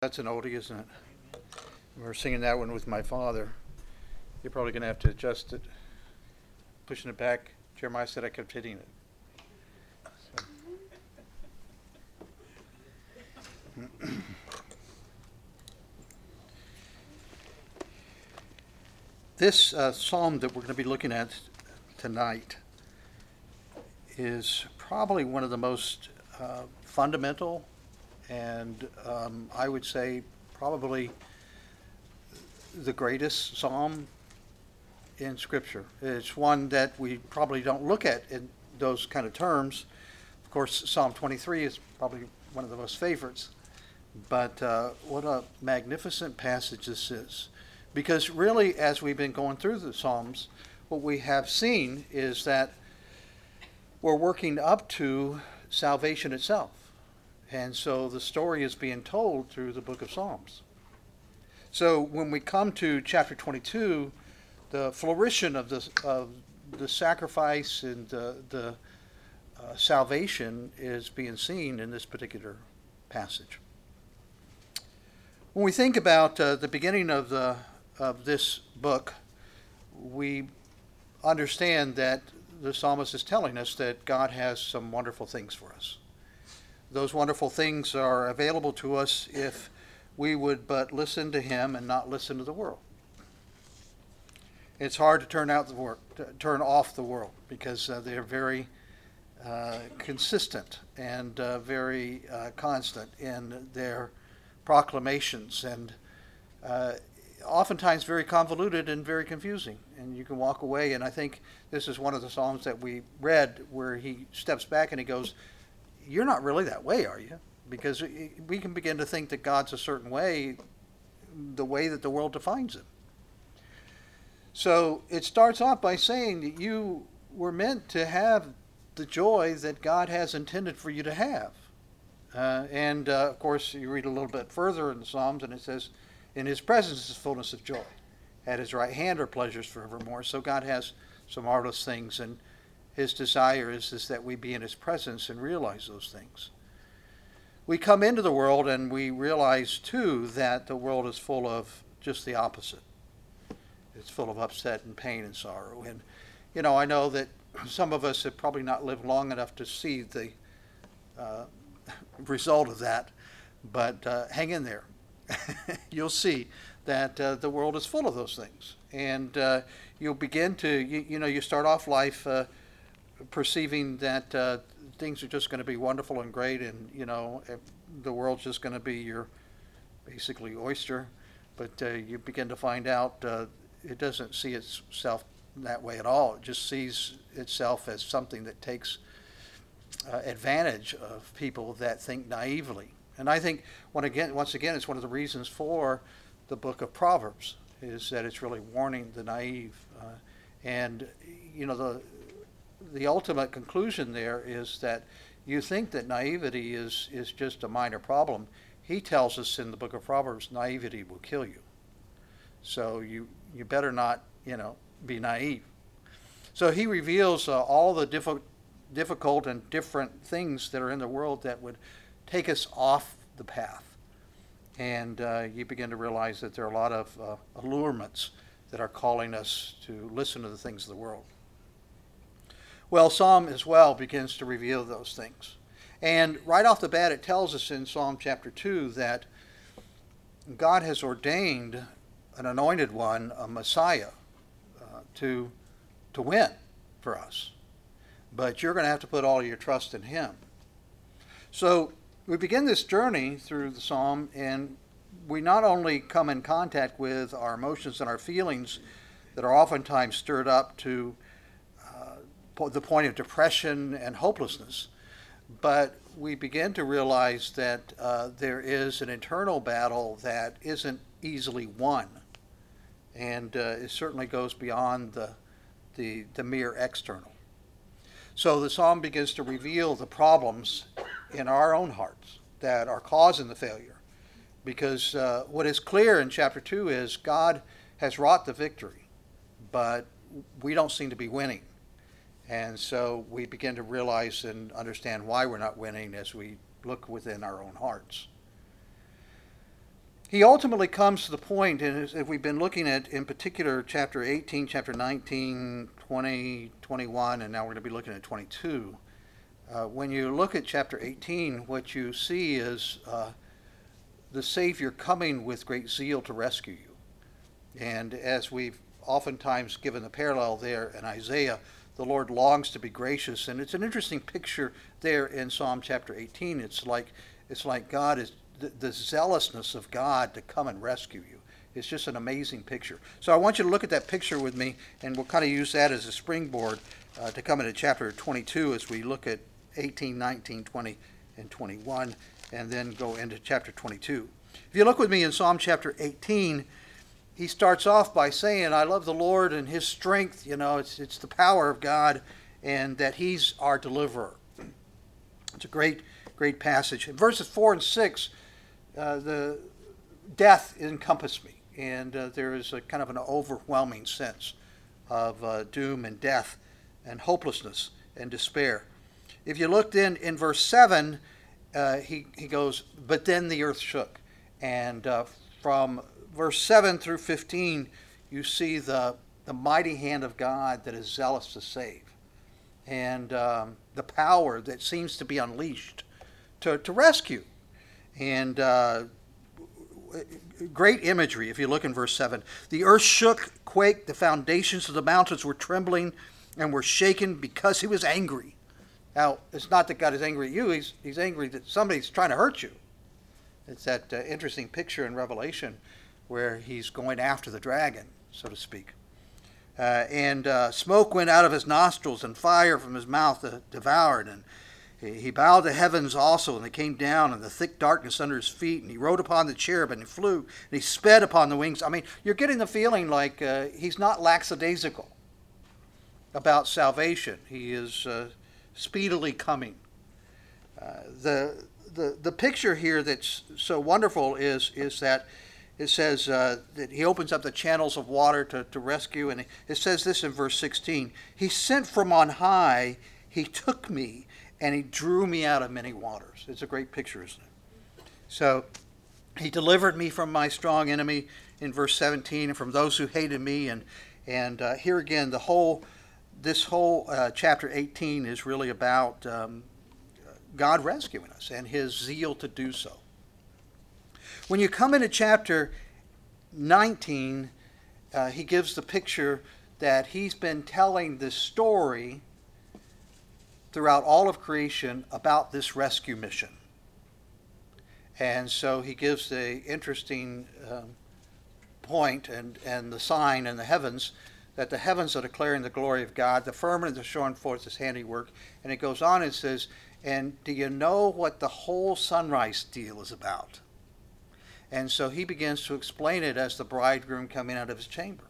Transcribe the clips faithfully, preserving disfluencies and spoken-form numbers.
That's an oldie, isn't it? We were singing that one with my father. You're probably going to have to adjust it, pushing it back. Jeremiah said I kept hitting it. So. This uh, psalm that we're going to be looking at tonight is probably one of the most uh, fundamental and um, I would say probably the greatest psalm in Scripture. It's one that we probably don't look at in those kind of terms. Of course, Psalm twenty-three is probably one of the most favorites. But uh, what a magnificent passage this is. Because really, as we've been going through the Psalms, what we have seen is that we're working up to salvation itself. And so the story is being told through the book of Psalms. So when we come to chapter twenty-two, the flourishing of the, of the sacrifice and the, the uh, salvation is being seen in this particular passage. When we think about uh, the beginning of the of this book, we understand that the psalmist is telling us that God has some wonderful things for us. Those wonderful things are available to us if we would but listen to him and not listen to the world. It's hard to turn out the world, to turn off the world, because uh, they're very uh, consistent and uh, very uh, constant in their proclamations, and uh, oftentimes very convoluted and very confusing. And you can walk away, and I think this is one of the Psalms that we read where he steps back and he goes, "You're not really that way, are you?" Because we can begin to think that God's a certain way, the way that the world defines him. So it starts off by saying that you were meant to have the joy that God has intended for you to have. Uh, and uh, of course, you read a little bit further in the Psalms, and it says, "In his presence is fullness of joy. At his right hand are pleasures forevermore." So God has some marvelous things, and his desire is, is that we be in his presence and realize those things. We come into the world and we realize, too, that the world is full of just the opposite. It's full of upset and pain and sorrow. And, you know, I know that some of us have probably not lived long enough to see the uh, result of that, but uh, hang in there. You'll see that uh, the world is full of those things. And uh, you'll begin to, you, you know, you start off life uh, perceiving that uh, things are just going to be wonderful and great, and, you know, the world's just going to be your basically oyster. But uh, you begin to find out uh, it doesn't see itself that way at all. It just sees itself as something that takes uh, advantage of people that think naively. And I think, when again, once again, it's one of the reasons for the book of Proverbs, is that it's really warning the naive. Uh, and, you know, the the ultimate conclusion there is that you think that naivety is, is just a minor problem. He tells us in the book of Proverbs, naivety will kill you. So you, you better not, you know, be naive. So he reveals uh, all the diffi- difficult and different things that are in the world that would take us off the path. And uh, you begin to realize that there are a lot of uh, allurements that are calling us to listen to the things of the world. Well, Psalm as well begins to reveal those things. And right off the bat, it tells us in Psalm chapter two that God has ordained an anointed one, a Messiah, uh, to, to win for us. But you're going to have to put all your trust in him. So we begin this journey through the Psalm, and we not only come in contact with our emotions and our feelings that are oftentimes stirred up to uh, the point of depression and hopelessness, but we begin to realize that uh, there is an internal battle that isn't easily won, and uh, it certainly goes beyond the, the, the mere external. So the Psalm begins to reveal the problems in our own hearts that are causing the failure. Because uh, what is clear in chapter two is God has wrought the victory, but we don't seem to be winning. And so we begin to realize and understand why we're not winning as we look within our own hearts. he ultimately comes to the point, and if we've been looking at, in particular, chapter eighteen, chapter nineteen, twenty, twenty-one, and now we're going to be looking at twenty-two. Uh, when you look at chapter eighteen, what you see is uh, the Savior coming with great zeal to rescue you. And as we've oftentimes given the parallel there in Isaiah, the Lord longs to be gracious. And it's an interesting picture there in Psalm chapter eighteen. It's like, it's like God is, the, the zealousness of God to come and rescue you. It's just an amazing picture. So I want you to look at that picture with me, and we'll kind of use that as a springboard uh, to come into chapter twenty-two as we look at eighteen, nineteen, twenty, and twenty-one, and then go into chapter twenty-two. If you look with me in Psalm chapter eighteen, he starts off by saying, I love the Lord and his strength. You know, it's, it's the power of God, and that he's our deliverer. It's a great, great passage. In verses four and six, uh, the death encompassed me, and uh, there is a kind of an overwhelming sense of uh, doom and death and hopelessness and despair. If you looked in, in verse seven, uh, he, he goes, but then the earth shook. And uh, from verse seven through fifteen, you see the, the mighty hand of God that is zealous to save. And um, the power that seems to be unleashed to, to rescue. And uh, great imagery, if you look in verse seven. The earth shook, quaked, the foundations of the mountains were trembling and were shaken because he was angry. Now, it's not that God is angry at you, he's, he's angry that somebody's trying to hurt you. It's that uh, interesting picture in Revelation where he's going after the dragon, so to speak. Uh, and uh, smoke went out of his nostrils, and fire from his mouth uh, devoured. And he, he bowed the heavens also, and they came down, and the thick darkness under his feet. And he rode upon the cherub, and he flew, and he sped upon the wings. I mean, you're getting the feeling like uh, he's not lackadaisical about salvation. He is uh, speedily coming. Uh, the the the picture here that's so wonderful is is that it says uh, that he opens up the channels of water to, to rescue, and it says this in verse sixteen. He sent from on high, he took me, and he drew me out of many waters. It's a great picture, isn't it? So he delivered me from my strong enemy in verse seventeen, and from those who hated me. And and uh, here again, the whole this whole uh, chapter eighteen is really about um, God rescuing us and his zeal to do so. When you come into chapter nineteen, uh, he gives the picture that he's been telling this story throughout all of creation about this rescue mission. And so he gives the interesting um, point and, and the sign in the heavens, that the heavens are declaring the glory of God, the firmament is showing forth his handiwork. And it goes on and says, and do you know what the whole sunrise deal is about? And so he begins to explain it as the bridegroom coming out of his chamber.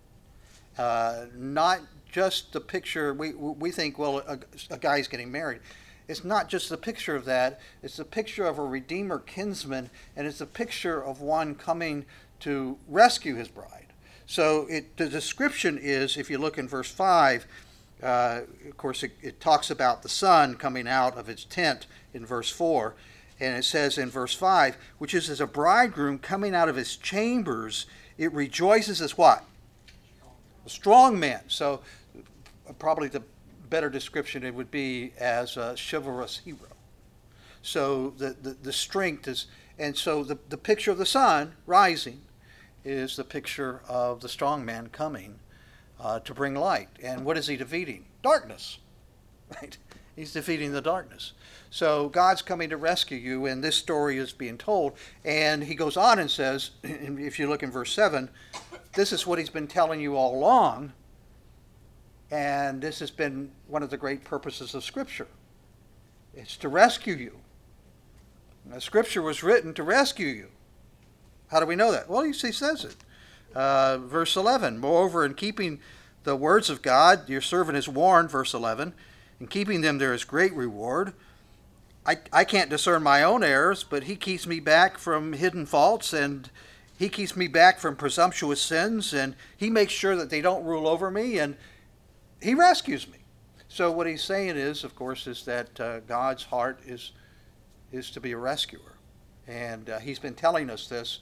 Uh, not just the picture, we we think, well, a, a guy's getting married. It's not just the picture of that. It's the picture of a redeemer kinsman, and it's a picture of one coming to rescue his bride. So it, the description is, if you look in verse five, uh, of course, it, it talks about the sun coming out of its tent in verse four. And it says in verse five, which is as a bridegroom coming out of his chambers, it rejoices as what? A strong man. So probably the better description it would be as a chivalrous hero. So the, the, the strength is, and so the, the picture of the sun rising is the picture of the strong man coming uh, to bring light. And what is he defeating? Darkness, right? He's defeating the darkness. So God's coming to rescue you, and this story is being told. And he goes on and says, if you look in verse seven, this is what he's been telling you all along, and this has been one of the great purposes of Scripture. It's to rescue you. Now, Scripture was written to rescue you. How do we know that? Well, he says it. Uh, verse eleven, moreover, in keeping the words of God, your servant is warned, verse eleven, in keeping them there is great reward. I, I can't discern my own errors, but he keeps me back from hidden faults, and he keeps me back from presumptuous sins, and he makes sure that they don't rule over me, and he rescues me. So what he's saying is, of course, is that uh, God's heart is is to be a rescuer. And uh, he's been telling us this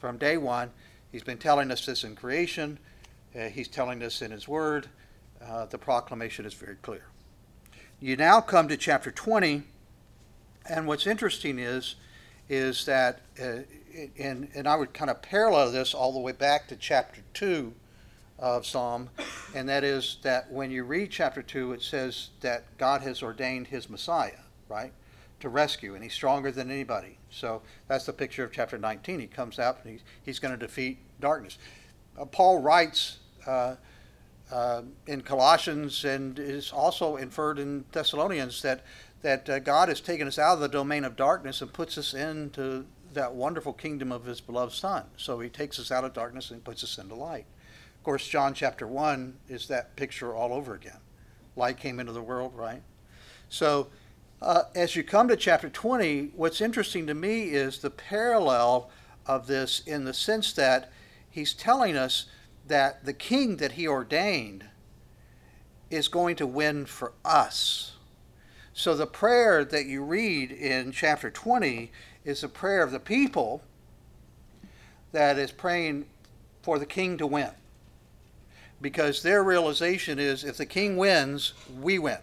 From day one, he's been telling us this in creation. Uh, he's telling us in his word. Uh, the proclamation is very clear. You now come to chapter twenty, and what's interesting is, is that, uh, and, and I would kind of parallel this all the way back to chapter two of Psalm, and that is that when you read chapter two, it says that God has ordained his Messiah, right, to rescue, and he's stronger than anybody. So that's the picture of chapter nineteen. He comes out and he's, he's going to defeat darkness. Uh, Paul writes uh, uh, in Colossians, and is also inferred in Thessalonians, that, that uh, God has taken us out of the domain of darkness and puts us into that wonderful kingdom of his beloved Son. So he takes us out of darkness and puts us into light. Of course, John chapter one is that picture all over again. Light came into the world, right? So uh, as you come to chapter twenty, what's interesting to me is the parallel of this, in the sense that he's telling us that the king that he ordained is going to win for us. So the prayer that you read in chapter twenty is a prayer of the people that is praying for the king to win. Because their realization is, if the king wins, we win.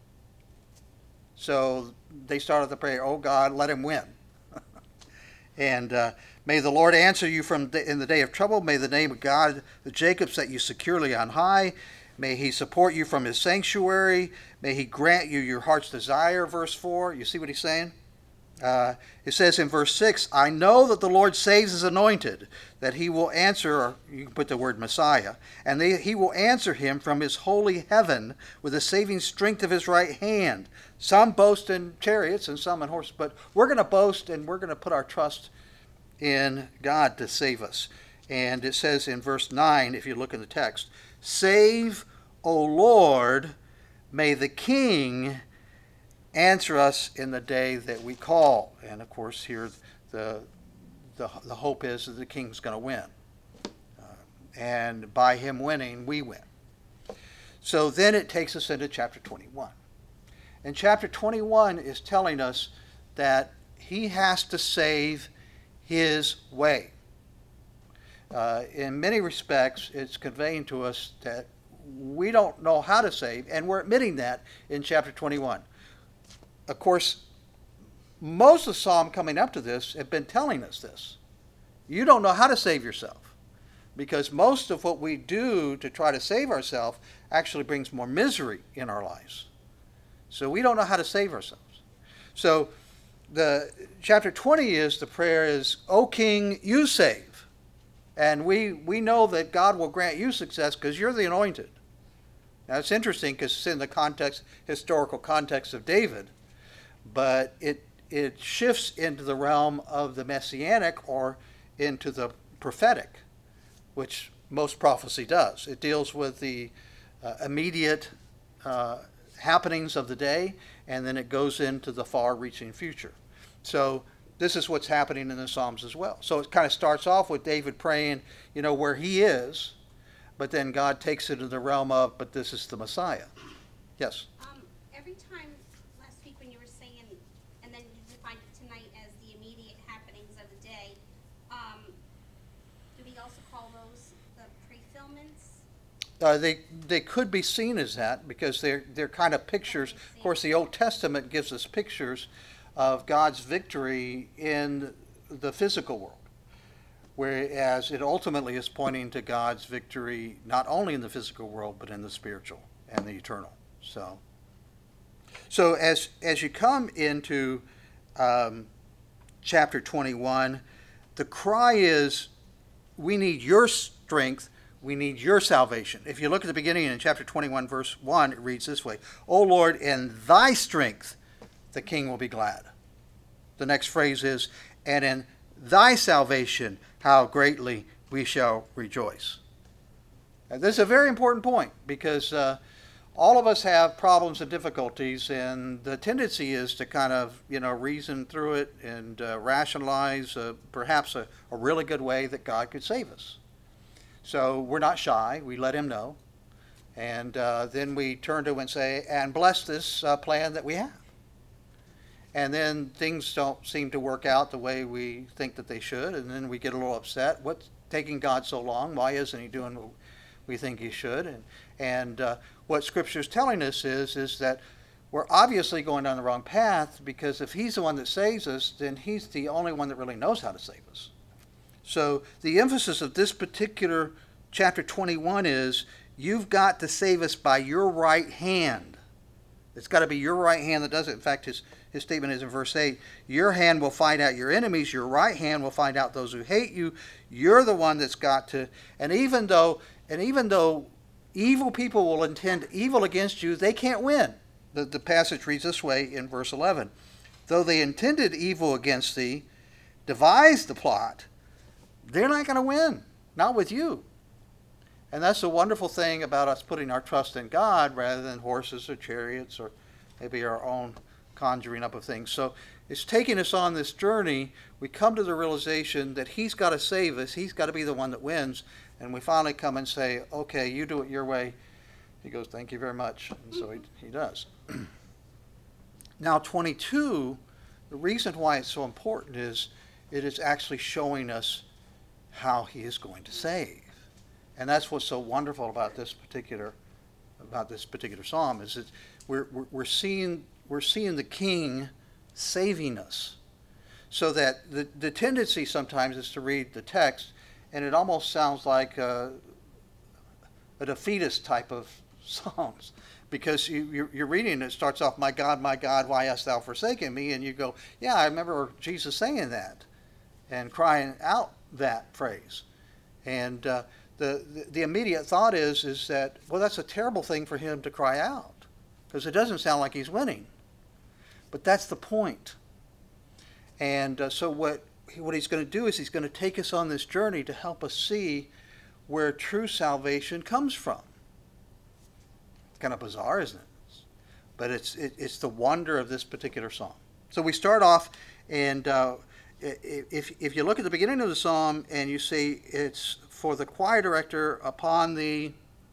So they started the prayer, oh God, let him win. and uh, may the Lord answer you from the, in the day of trouble. May the name of God, the Jacob, set you securely on high. May he support you from his sanctuary. May he grant you your heart's desire, verse four. You see what he's saying? Uh, it says in verse six, I know that the Lord saves his anointed, that he will answer, or you can put the word Messiah, and they, he will answer him from his holy heaven with the saving strength of his right hand. Some boast in chariots and some in horses, but we're going to boast and we're going to put our trust in God to save us. And it says in verse nine, if you look in the text, save, O Lord, may the King answer us in the day that we call. And of course here the the, the hope is that the king's going to win. Uh, and by him winning, we win. So then it takes us into chapter twenty-one. And chapter twenty-one is telling us that he has to save his way. Uh, in many respects, it's conveying to us that we don't know how to save, and we're admitting that in chapter twenty-one. Of course, most of the psalm coming up to this have been telling us this. You don't know how to save yourself, because most of what we do to try to save ourselves actually brings more misery in our lives. So we don't know how to save ourselves. So the chapter twenty is, the prayer is, O King, you save. And we, we know that God will grant you success because you're the anointed. Now it's interesting because it's in the context, historical context of David. But it it shifts into the realm of the messianic or into the prophetic, which most prophecy does. It deals with the uh, immediate uh, happenings of the day, and then it goes into the far-reaching future. So this is what's happening in the Psalms as well. So it kind of starts off with David praying, you know, where he is, but then God takes it into the realm of, but this is the Messiah. Yes? Um, every time last week when you were saying, and then you defined it tonight as the immediate happenings of the day, um, do we also call those the pre-fulfillments? Uh, they they could be seen as that because they're they're kind of pictures. Of course, the Old Testament gives us pictures of God's victory in the physical world, whereas it ultimately is pointing to God's victory not only in the physical world but in the spiritual and the eternal. So, so as as you come into um, chapter twenty-one, the cry is, we need your strength. We need your salvation. If you look at the beginning in chapter twenty-one, verse one, it reads this way, O Lord, in thy strength the king will be glad. The next phrase is, and in thy salvation how greatly we shall rejoice. Now, this is a very important point because uh, all of us have problems and difficulties, and the tendency is to kind of, you know, reason through it and uh, rationalize uh, perhaps a, a really good way that God could save us. So we're not shy. We let him know. And uh, then we turn to him and say, and bless this uh, plan that we have. and then things don't seem to work out the way we think that they should, and then we get a little upset. What's taking God so long? Why isn't he doing what we think he should? And and uh, what Scripture is telling us is is that we're obviously going down the wrong path, because if he's the one that saves us, then he's the only one that really knows how to save us. So the emphasis of this particular chapter twenty-one is, you've got to save us by your right hand. It's got to be your right hand that does it. In fact, his, his statement is in verse eight, your hand will find out your enemies, your right hand will find out those who hate you. You're the one that's got to, and even though, and even though evil people will intend evil against you, they can't win. The, the passage reads this way in verse eleven, though they intended evil against thee, devised the plot, they're not going to win, not with you. And that's the wonderful thing about us putting our trust in God rather than horses or chariots or maybe our own conjuring up of things. So it's taking us on this journey. We come to the realization that he's got to save us. He's got to be the one that wins. And we finally come and say, okay, you do it your way. He goes, thank you very much. And so he, he does. Now, twenty-two, the reason why it's so important is it is actually showing us how he is going to save. And that's what's so wonderful about this particular about this particular psalm, is that we're, we're, we're seeing we're seeing the king saving us. So that the, the tendency sometimes is to read the text, and it almost sounds like a, a defeatist type of psalms, because you, you're, you're reading and it starts off, my God, my God, why hast thou forsaken me? And you go, yeah, I remember Jesus saying that and crying out that phrase. And uh, the, the the immediate thought is is that, well, that's a terrible thing for him to cry out, because it doesn't sound like he's winning. But that's the point. And uh, so what what he's going to do is he's going to take us on this journey to help us see where true salvation comes from. It's kind of bizarre, isn't it? But it's it, it's the wonder of this particular psalm. So we start off, and uh, if if you look at the beginning of the psalm and you see it's for the choir director upon the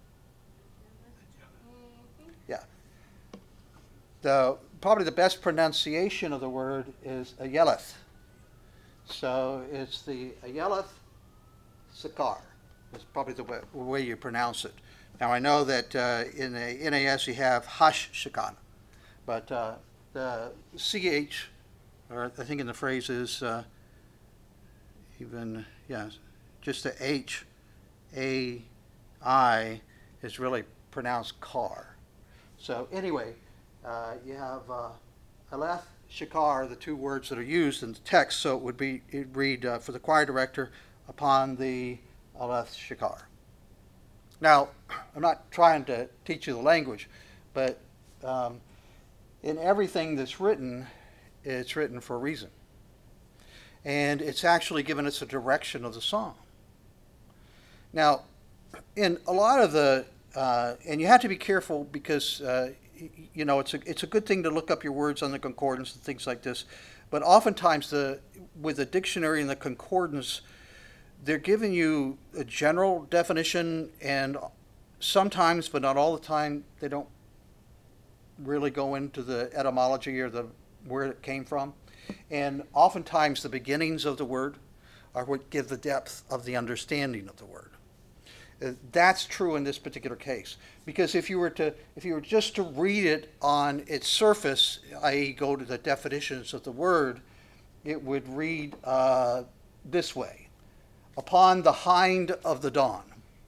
yeah the probably the best pronunciation of the word is Ayeleth. So it's the Ayeleth Sakar. That's probably the way, the way you pronounce it. Now I know that uh, in the N A S you have Hash Shekinah, but uh, the C H, or I think in the phrase is uh, even, yeah, just the H A I is really pronounced Kar. So anyway, uh, you have uh, Aleph, Shekar, the two words that are used in the text, so it would be, it'd read uh, for the choir director upon the Aleph Shekar. Now, I'm not trying to teach you the language, but um, in everything that's written, it's written for a reason. And it's actually given us a direction of the song. Now, in a lot of the, uh, and you have to be careful because, uh, you know, it's a, it's a good thing to look up your words on the concordance and things like this, but oftentimes the, with the dictionary and the concordance, they're giving you a general definition, and sometimes, but not all the time, they don't really go into the etymology or the where it came from. And oftentimes the beginnings of the word are what give the depth of the understanding of the word. Uh, that's true in this particular case, because if you were to if you were just to read it on its surface, that is go to the definitions of the word, it would read uh, this way: upon the hind of the dawn.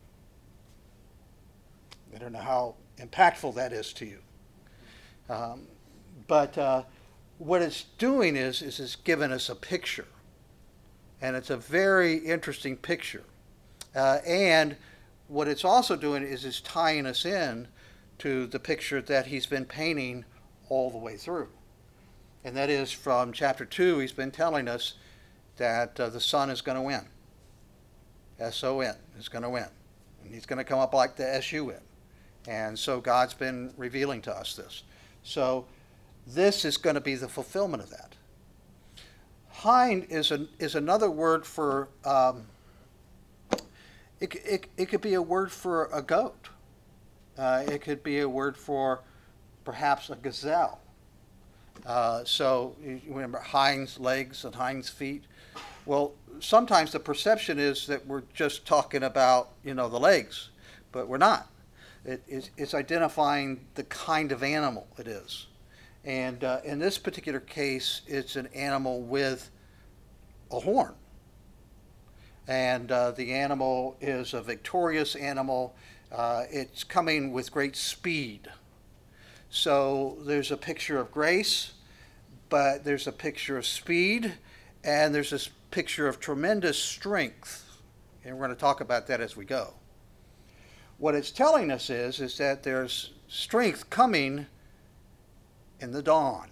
I don't know how impactful that is to you. Um, but uh, what it's doing is, is it's giving us a picture. And it's a very interesting picture. Uh, and what it's also doing is it's tying us in to the picture that he's been painting all the way through. And that is from chapter two, he's been telling us that uh, the Son is going to win. S O N is going to win. And he's going to come up like the S U N. And so God's been revealing to us this. So this is going to be the fulfillment of that. Hind is an, is another word for, um, it, it, it could be a word for a goat. Uh, it could be a word for perhaps a gazelle. Uh, so you remember hinds legs and hinds feet. Well, sometimes the perception is that we're just talking about, you know, the legs, but we're not. It, it's, it's identifying the kind of animal it is. And uh, in this particular case, it's an animal with a horn. And uh, the animal is a victorious animal. Uh, it's coming with great speed. So there's a picture of grace, but there's a picture of speed, and there's this picture of tremendous strength. And we're going to talk about that as we go. What it's telling us is, is that there's strength coming in the dawn.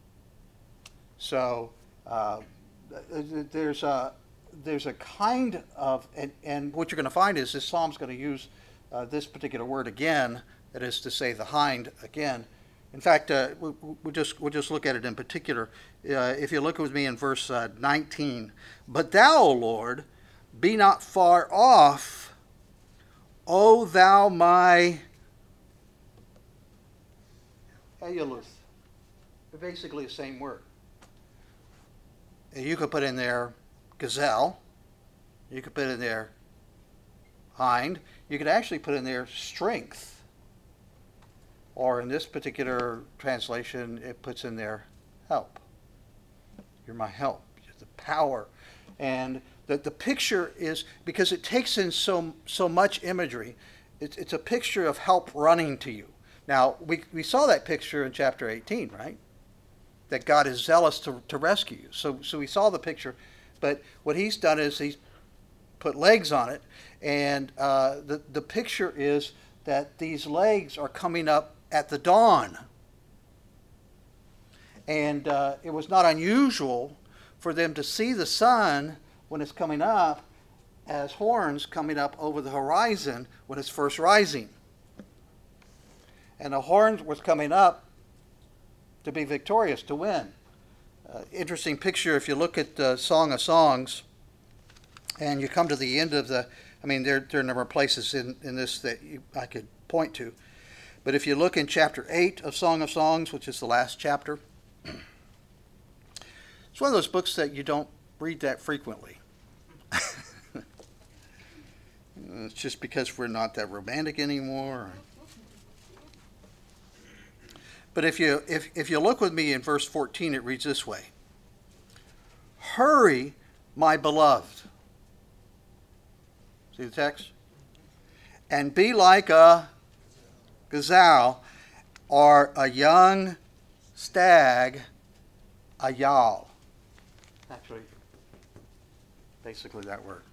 So uh, there's a there's a kind of, and, and what you're going to find is this psalm's going to use uh, this particular word again, that is to say the hind again. In fact, uh, we, we'll, just, we'll just look at it in particular. Uh, if you look with me in verse uh, nineteen, but thou, O Lord, be not far off, O thou my Euluth. Basically the same word. And you could put in there gazelle. You could put in there hind. You could actually put in there strength. Or in this particular translation, it puts in there help. You're my help. You're the power. And the, the picture is, because it takes in so so much imagery, it's, it's a picture of help running to you. Now, we, we saw that picture in chapter eighteen, right? That God is zealous to, to rescue you. So, so we saw the picture. But what he's done is he's put legs on it. And uh, the, the picture is that these legs are coming up at the dawn. And uh, it was not unusual for them to see the sun when it's coming up as horns coming up over the horizon when it's first rising. And the horns was coming up to be victorious, to win. Uh, interesting picture if you look at the Song of Songs and you come to the end of the, I mean, there, there are a number of places in, in this that you, I could point to. But if you look in chapter eight of Song of Songs, which is the last chapter, it's one of those books that you don't read that frequently. It's just because we're not that romantic anymore. But if you if, if you look with me in verse fourteen, it reads this way. Hurry, my beloved. See the text? And be like a gazelle or a young stag, a yaw. Actually, basically that word.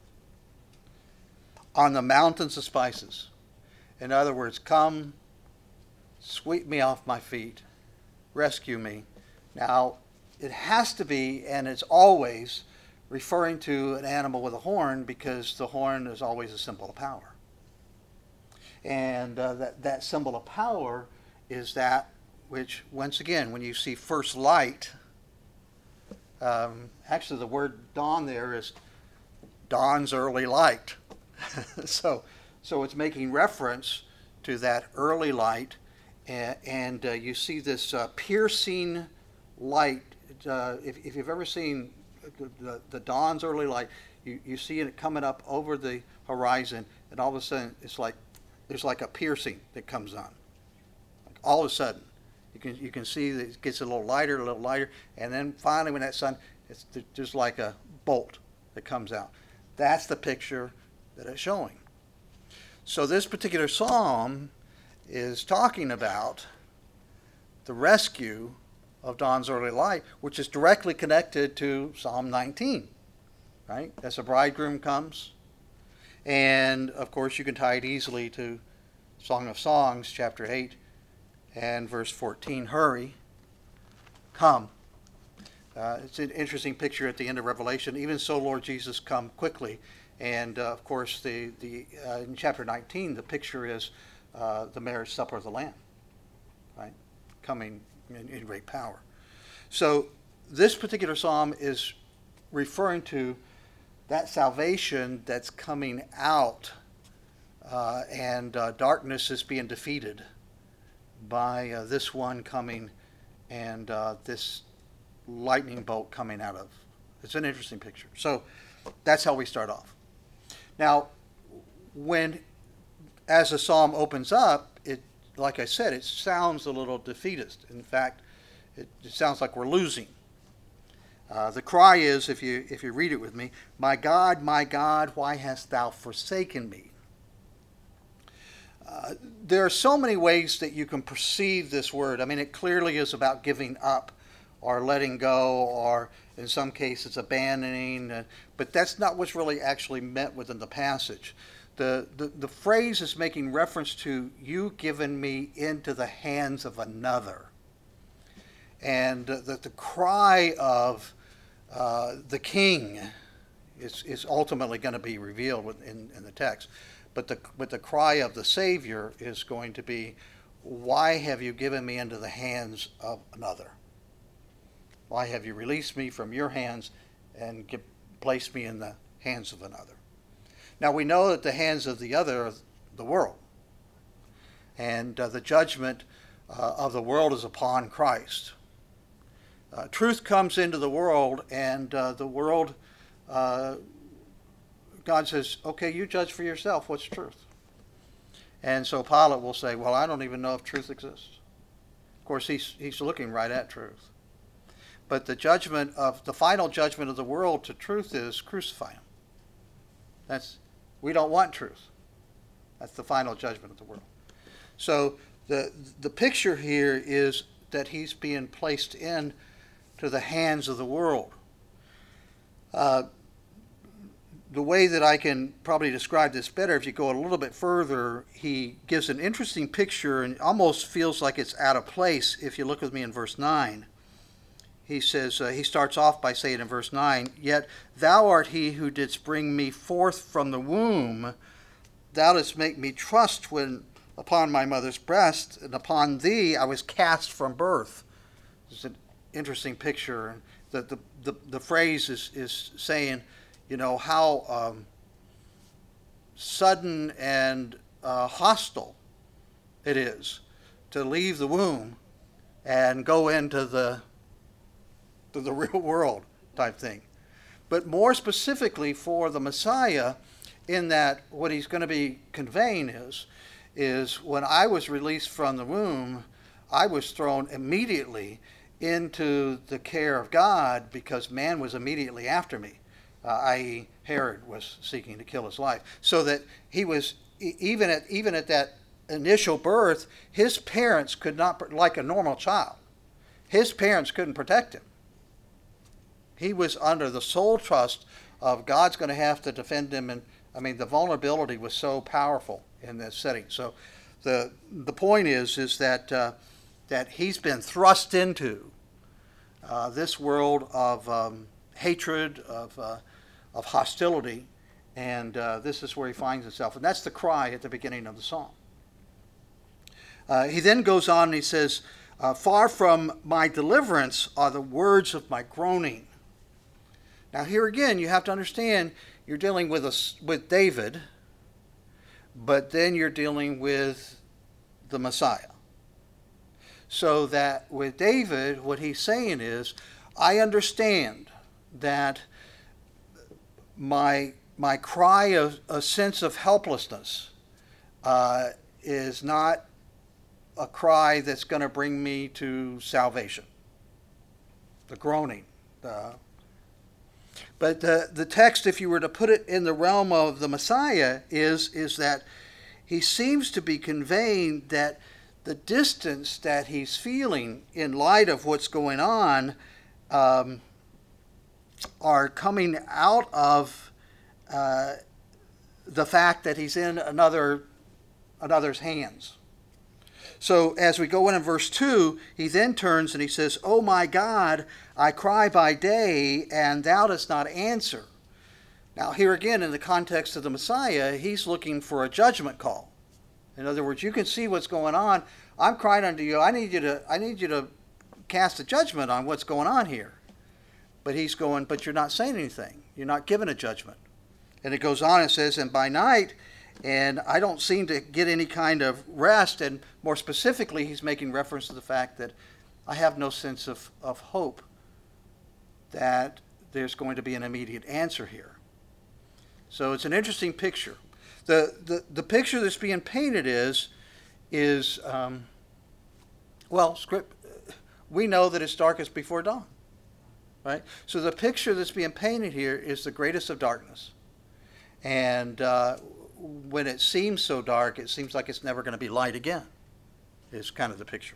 On the mountains of spices. In other words, come, sweep me off my feet, rescue me. Now, it has to be, and it's always, referring to an animal with a horn, because the horn is always a symbol of power. And uh, that, that symbol of power is that which, once again, when you see first light, um, actually the word dawn there is dawn's early light. so, so it's making reference to that early light. And, and uh, you see this uh, piercing light. Uh, if, if you've ever seen the, the, the dawn's early light, you, you see it coming up over the horizon, and all of a sudden it's like there's like a piercing that comes on. Like all of a sudden, you can you can see that it gets a little lighter, a little lighter, and then finally when that sun, it's just like a bolt that comes out. That's the picture that it's showing. So this particular psalm is talking about the rescue of dawn's early light, which is directly connected to Psalm nineteen, right? As the bridegroom comes. And, of course, you can tie it easily to Song of Songs, chapter eight, and verse fourteen, hurry, come. Uh, it's an interesting picture at the end of Revelation. Even so, Lord Jesus, come quickly. And, uh, of course, the, the uh, in chapter nineteen, the picture is uh, the marriage supper of the Lamb, right? Coming in, in great power. So this particular psalm is referring to that salvation that's coming out, uh, and uh, darkness is being defeated by uh, this one coming and uh, this lightning bolt coming out of. It's an interesting picture. So that's how we start off. Now, when, as the psalm opens up, it, like I said, it sounds a little defeatist. In fact, it, it sounds like we're losing. Uh, the cry is, if you if you read it with me, "My God, my God, why hast thou forsaken me?" Uh, there are so many ways that you can perceive this word. I mean, it clearly is about giving up or letting go, or in some cases abandoning, uh, but that's not what's really actually meant within the passage. The, the, the phrase is making reference to you giving me into the hands of another. And uh, that the cry of uh, the king is, is ultimately going to be revealed in, in the text. But the, but the cry of the Savior is going to be, why have you given me into the hands of another? Why have you released me from your hands and get, placed me in the hands of another? Now we know that the hands of the other are the world. And uh, the judgment uh, of the world is upon Christ. Uh, truth comes into the world, and uh, the world, uh, God says, okay, you judge for yourself. What's truth? And so Pilate will say, well, I don't even know if truth exists. Of course, he's, he's looking right at truth. But the judgment of the final judgment of the world to truth is crucify him. That's, we don't want truth. That's the final judgment of the world. So the the picture here is that he's being placed in to the hands of the world. Uh, the way that I can probably describe this better, if you go a little bit further, he gives an interesting picture, and almost feels like it's out of place if you look with me in verse nine. He says, uh, he starts off by saying in verse nine, "Yet thou art he who didst bring me forth from the womb. Thou didst make me trust when upon my mother's breast, and upon thee I was cast from birth." It's an interesting picture. The, the, the, the phrase is, is saying, you know, how um, sudden and uh, hostile it is to leave the womb and go into the to the real world type thing. But more specifically for the Messiah, in that what he's going to be conveying is, is when I was released from the womb, I was thrown immediately into the care of God because man was immediately after me, uh, that is. Herod was seeking to kill his life. So that he was, even at, even at that initial birth, his parents could not, like a normal child, his parents couldn't protect him. He was under the sole trust of God's going to have to defend him. And I mean, the vulnerability was so powerful in this setting. So the the point is, is that uh, that he's been thrust into uh, this world of um, hatred, of uh, of hostility, and uh, this is where he finds himself. And that's the cry at the beginning of the psalm. Uh, he then goes on and he says, uh, "Far from my deliverance are the words of my groaning." Now here again, you have to understand, you're dealing with a, with David, but then you're dealing with the Messiah. So that with David, what he's saying is, I understand that my my cry of a sense of helplessness uh, is not a cry that's going to bring me to salvation. The groaning, the But the, the text, if you were to put it in the realm of the Messiah, is, is that he seems to be conveying that the distance that he's feeling in light of what's going on um, are coming out of uh, the fact that he's in another another's hands. So as we go in in verse two, he then turns and he says, "O my God, I cry by day, and thou dost not answer." Now here again, in the context of the Messiah, he's looking for a judgment call. In other words, you can see what's going on. I'm crying unto you. I need you to, I need you to cast a judgment on what's going on here. But he's going, but you're not saying anything. You're not giving a judgment. And it goes on and says, "And by night, and I don't seem to get any kind of rest." And more specifically, he's making reference to the fact that I have no sense of, of hope that there's going to be an immediate answer here. So it's an interesting picture. The, the, the picture that's being painted is, is um, well, script, we know that it's darkest before dawn, right? So the picture that's being painted here is the greatest of darkness. And uh, when it seems so dark, it seems like it's never going to be light again, is kind of the picture.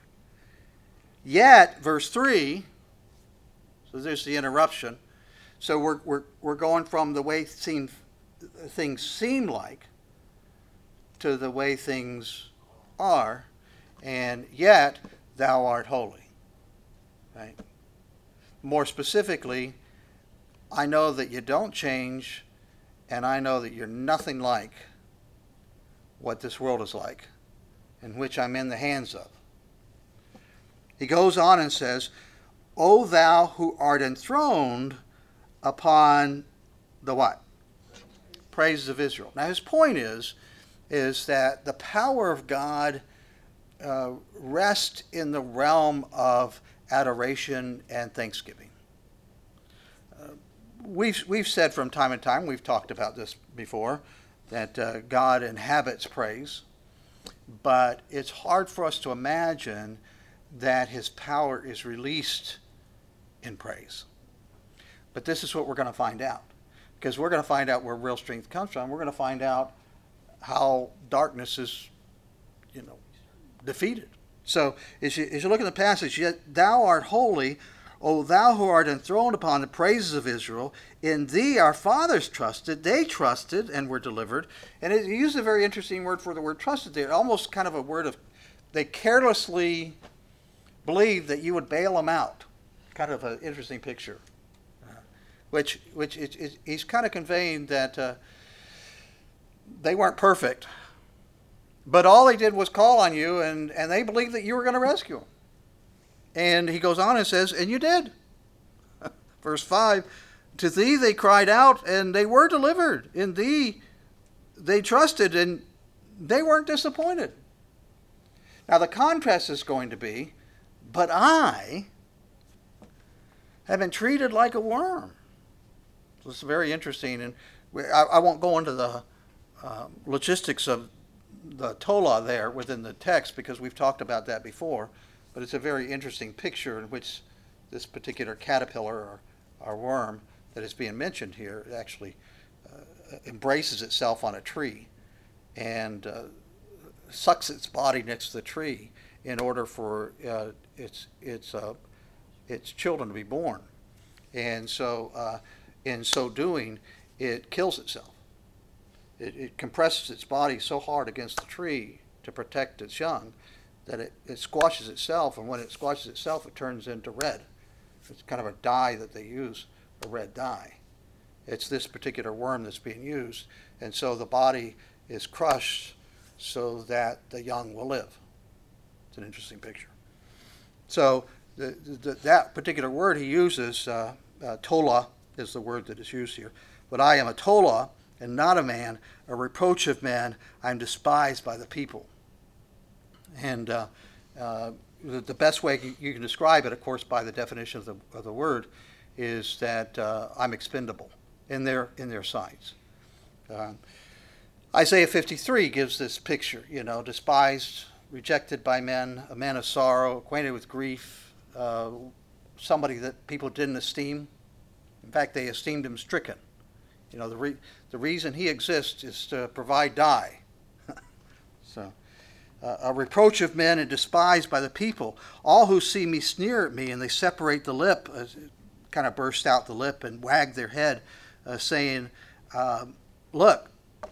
Yet, verse three, so there's the interruption. So we're, we're, we're going from the way seem, things seem like to the way things are, and yet thou art holy. Right? More specifically, I know that you don't change, and I know that you're nothing like what this world is like, in which I'm in the hands of. He goes on and says, O thou who art enthroned upon the what? Praises of Israel. Now his point is, is that the power of God uh, rests in the realm of adoration and thanksgiving. Uh, we've, we've said from time to time, we've talked about this before, that uh, God inhabits praise, but it's hard for us to imagine that his power is released in praise. But this is what we're going to find out, because we're going to find out where real strength comes from. We're going to find out how darkness is, you know, defeated. So as you, as you look at the passage, yet thou art holy, O thou who art enthroned upon the praises of Israel. In thee our fathers trusted. They trusted and were delivered. And it uses a very interesting word for the word trusted there. Almost kind of a word of, they carelessly believed that you would bail them out. Kind of an interesting picture. Uh, which which it, it, he's kind of conveying that uh, they weren't perfect. But all they did was call on you, and, and they believed that you were going to rescue them. And he goes on and says, and you did. Verse five, to thee they cried out, and they were delivered. In thee they trusted, and they weren't disappointed. Now the contrast is going to be, but I have been treated like a worm. So it's very interesting, and I, I won't go into the uh, logistics of the Tola there within the text, because we've talked about that before, but it's a very interesting picture in which this particular caterpillar or, or worm that is being mentioned here actually uh, embraces itself on a tree and uh, sucks its body next to the tree in order for uh, its its uh, its children to be born, and so uh, in so doing, it kills itself. It, it compresses its body so hard against the tree to protect its young that it, it squashes itself, and when it squashes itself, it turns into red. It's kind of a dye that they use, a red dye. It's this particular worm that's being used, and so the body is crushed so that the young will live. It's an interesting picture. So the, the, that particular word he uses, uh, uh, tola, is the word that is used here. But I am a tola, and not a man, a reproach of men. I am despised by the people. And uh, uh, the, the best way you, you can describe it, of course, by the definition of the, of the word, is that uh, I'm expendable in their in their sights. Uh, Isaiah fifty-three gives this picture, you know, despised, rejected by men, a man of sorrow, acquainted with grief, uh, somebody that people didn't esteem. In fact, they esteemed him stricken. You know, the re- the reason he exists is to provide dye. so, uh, a reproach of men and despised by the people. All who see me sneer at me, and they separate the lip, uh, kind of burst out the lip and wag their head, uh, saying, uh, look,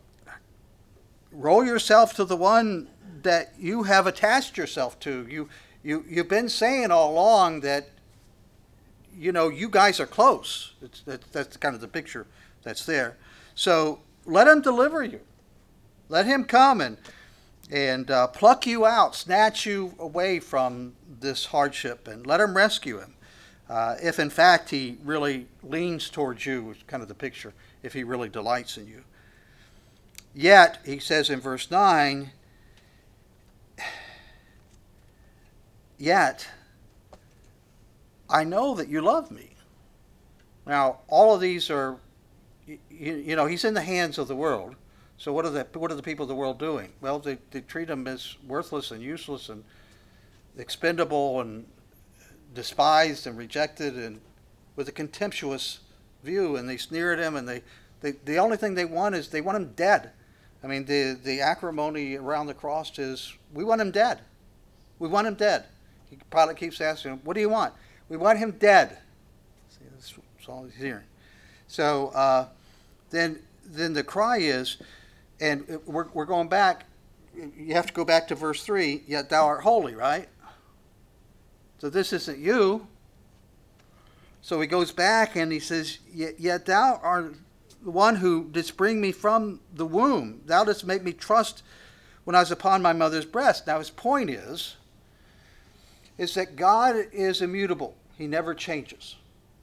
roll yourself to the one that you have attached yourself to. You, you, you've been saying all along that, you know, you guys are close. It's, that, that's kind of the picture that's there. So let him deliver you. Let him come and and uh, pluck you out, snatch you away from this hardship, and let him rescue him. Uh, if in fact he really leans towards you, is kind of the picture, if he really delights in you. Yet, he says in verse nine, yet I know that you love me. Now, all of these are, you, you know, he's in the hands of the world. So what are the what are the people of the world doing? Well, they, they treat him as worthless and useless and expendable and despised and rejected and with a contemptuous view, and they sneer at him, and they, they the only thing they want is they want him dead. I mean, the, the acrimony around the cross is, we want him dead. We want him dead. He probably keeps asking him, what do you want? We want him dead. See, that's, that's all he's hearing. So uh, then then the cry is, and we're, we're going back, you have to go back to verse three, yet thou art holy, right? So this isn't you. So he goes back and he says, yet, yet thou art the one who didst bring me from the womb. Thou didst make me trust when I was upon my mother's breast. Now his point is, is that God is immutable. He never changes.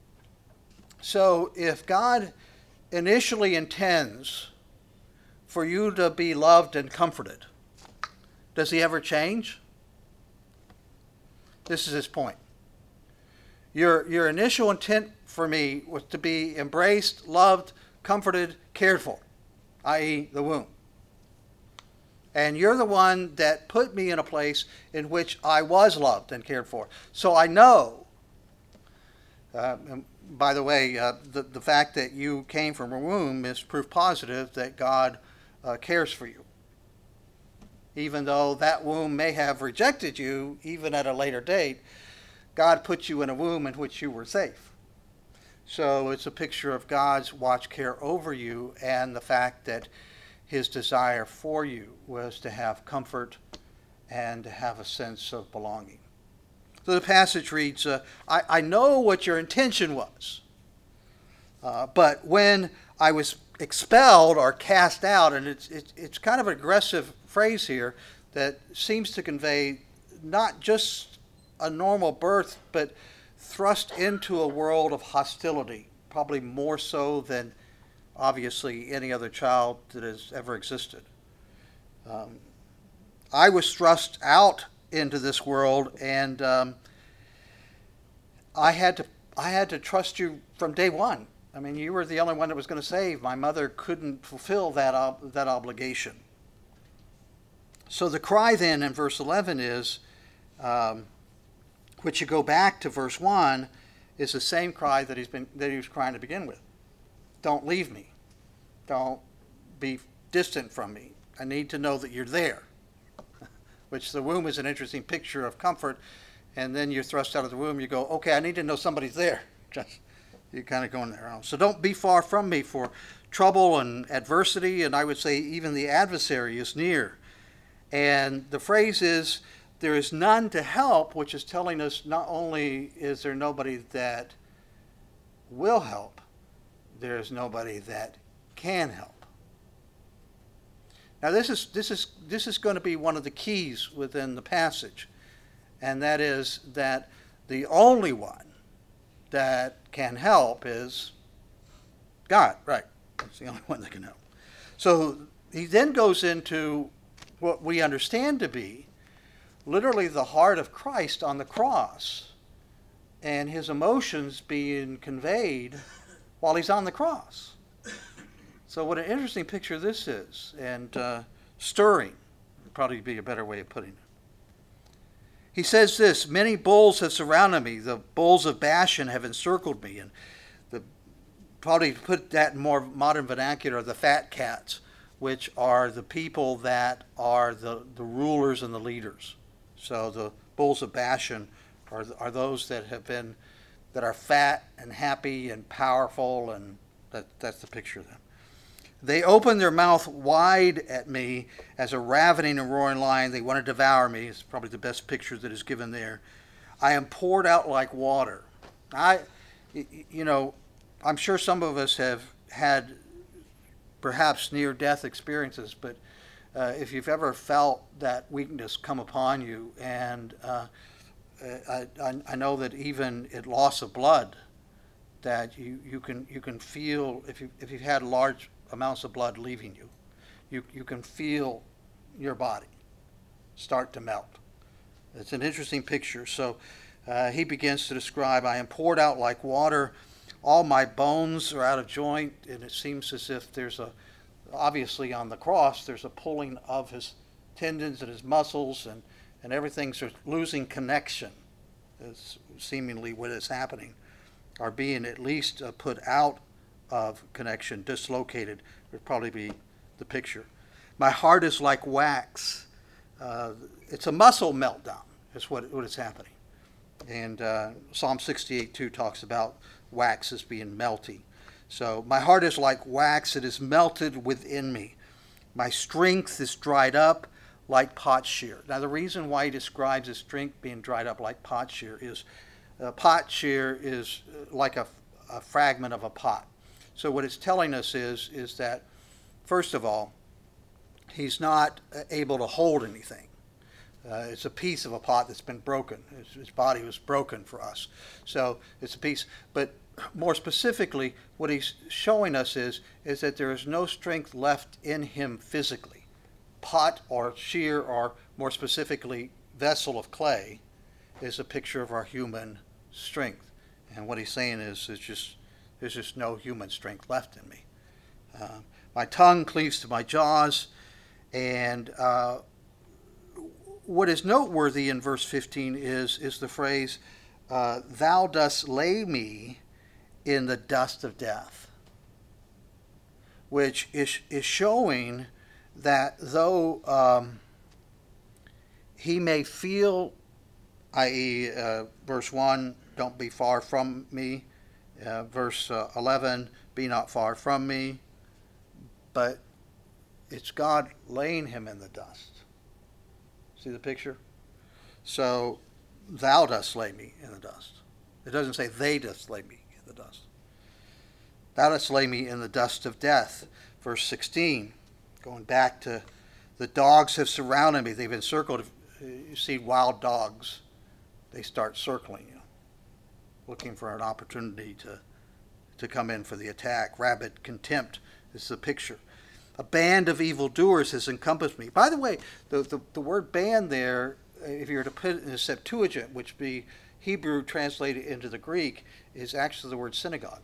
So if God initially intends for you to be loved and comforted, does he ever change? This is his point. Your, your initial intent for me was to be embraced, loved, comforted, cared for, that is the womb. And you're the one that put me in a place in which I was loved and cared for. So I know, uh, by the way, uh, the, the fact that you came from a womb is proof positive that God uh, cares for you. Even though that womb may have rejected you, even at a later date, God put you in a womb in which you were safe. So it's a picture of God's watch care over you and the fact that his desire for you was to have comfort and to have a sense of belonging. So the passage reads, uh, I, I know what your intention was, uh, but when I was expelled or cast out, and it's, it's, it's kind of an aggressive phrase here that seems to convey not just a normal birth, but thrust into a world of hostility, probably more so than obviously any other child that has ever existed. Um, I was thrust out into this world, and um, I had to I had to trust you from day one. I mean, you were the only one that was going to save. My mother couldn't fulfill that ob- that obligation. So the cry then in verse eleven is, um, which you go back to verse one, is the same cry that he's been that he was crying to begin with. Don't leave me. Don't be distant from me. I need to know that you're there. Which the womb is an interesting picture of comfort. And then you're thrust out of the womb. You go, okay, I need to know somebody's there. Just, you're kind of going there. So don't be far from me, for trouble and adversity, and I would say even the adversary is near. And the phrase is, there is none to help, which is telling us not only is there nobody that will help, there is nobody that can help. Now this is this is this is going to be one of the keys within the passage, and that is that the only one that can help is God, right? That's the only one that can help. So he then goes into what we understand to be literally the heart of Christ on the cross, and his emotions being conveyed while he's on the cross. So what an interesting picture this is, and uh, stirring would probably be a better way of putting it. He says this, many bulls have surrounded me, the bulls of Bashan have encircled me, and the, probably to put that in more modern vernacular, the fat cats, which are the people that are the, the rulers and the leaders. So the bulls of Bashan are, are those that have been, that are fat and happy and powerful, and that, that's the picture of them. They open their mouth wide at me as a ravening and roaring lion. They want to devour me. It's probably the best picture that is given there. I am poured out like water. I, you know, I'm sure some of us have had perhaps near-death experiences, but uh, if you've ever felt that weakness come upon you, and uh, I, I know that even at loss of blood, that you, you can you can feel if you if you've had large amounts of blood leaving you, you you can feel your body start to melt. It's an interesting picture. So uh, he begins to describe, I am poured out like water. All my bones are out of joint. And it seems as if there's a, obviously on the cross, there's a pulling of his tendons and his muscles, and, and everything's losing connection, is seemingly what is happening, or being at least uh, put out of connection, dislocated would probably be the picture. My heart is like wax. Uh, it's a muscle meltdown is what, what is happening. And uh, Psalm sixty-eight two talks about wax as being melty. So my heart is like wax, it is melted within me. My strength is dried up like potsherd. Now the reason why he describes his strength being dried up like potsherd is uh, potsherd is like a, a fragment of a pot. So what it's telling us is, is that, first of all, he's not able to hold anything. Uh, it's a piece of a pot that's been broken. His, his body was broken for us. So it's a piece. But more specifically, what he's showing us is, is that there is no strength left in him physically. Pot or shear, or more specifically, vessel of clay, is a picture of our human strength. And what he's saying is, is just, there's just no human strength left in me. Uh, my tongue cleaves to my jaws. And uh, what is noteworthy in verse fifteen is, is the phrase, uh, thou dost lay me in the dust of death, which is, is showing that though um, he may feel, that is, uh, verse one, don't be far from me, uh, verse uh, eleven, be not far from me, but it's God laying him in the dust. See the picture? So, thou dost lay me in the dust. It doesn't say they dost lay me in the dust. Thou dost lay me in the dust of death. Verse sixteen, going back to, the dogs have surrounded me. They've encircled. You see wild dogs. They start circling you, looking for an opportunity to, to come in for the attack. Rabid contempt is the picture. A band of evildoers has encompassed me. By the way, the, the, the word band there, if you were to put it in the Septuagint, which be Hebrew translated into the Greek, is actually the word synagogue.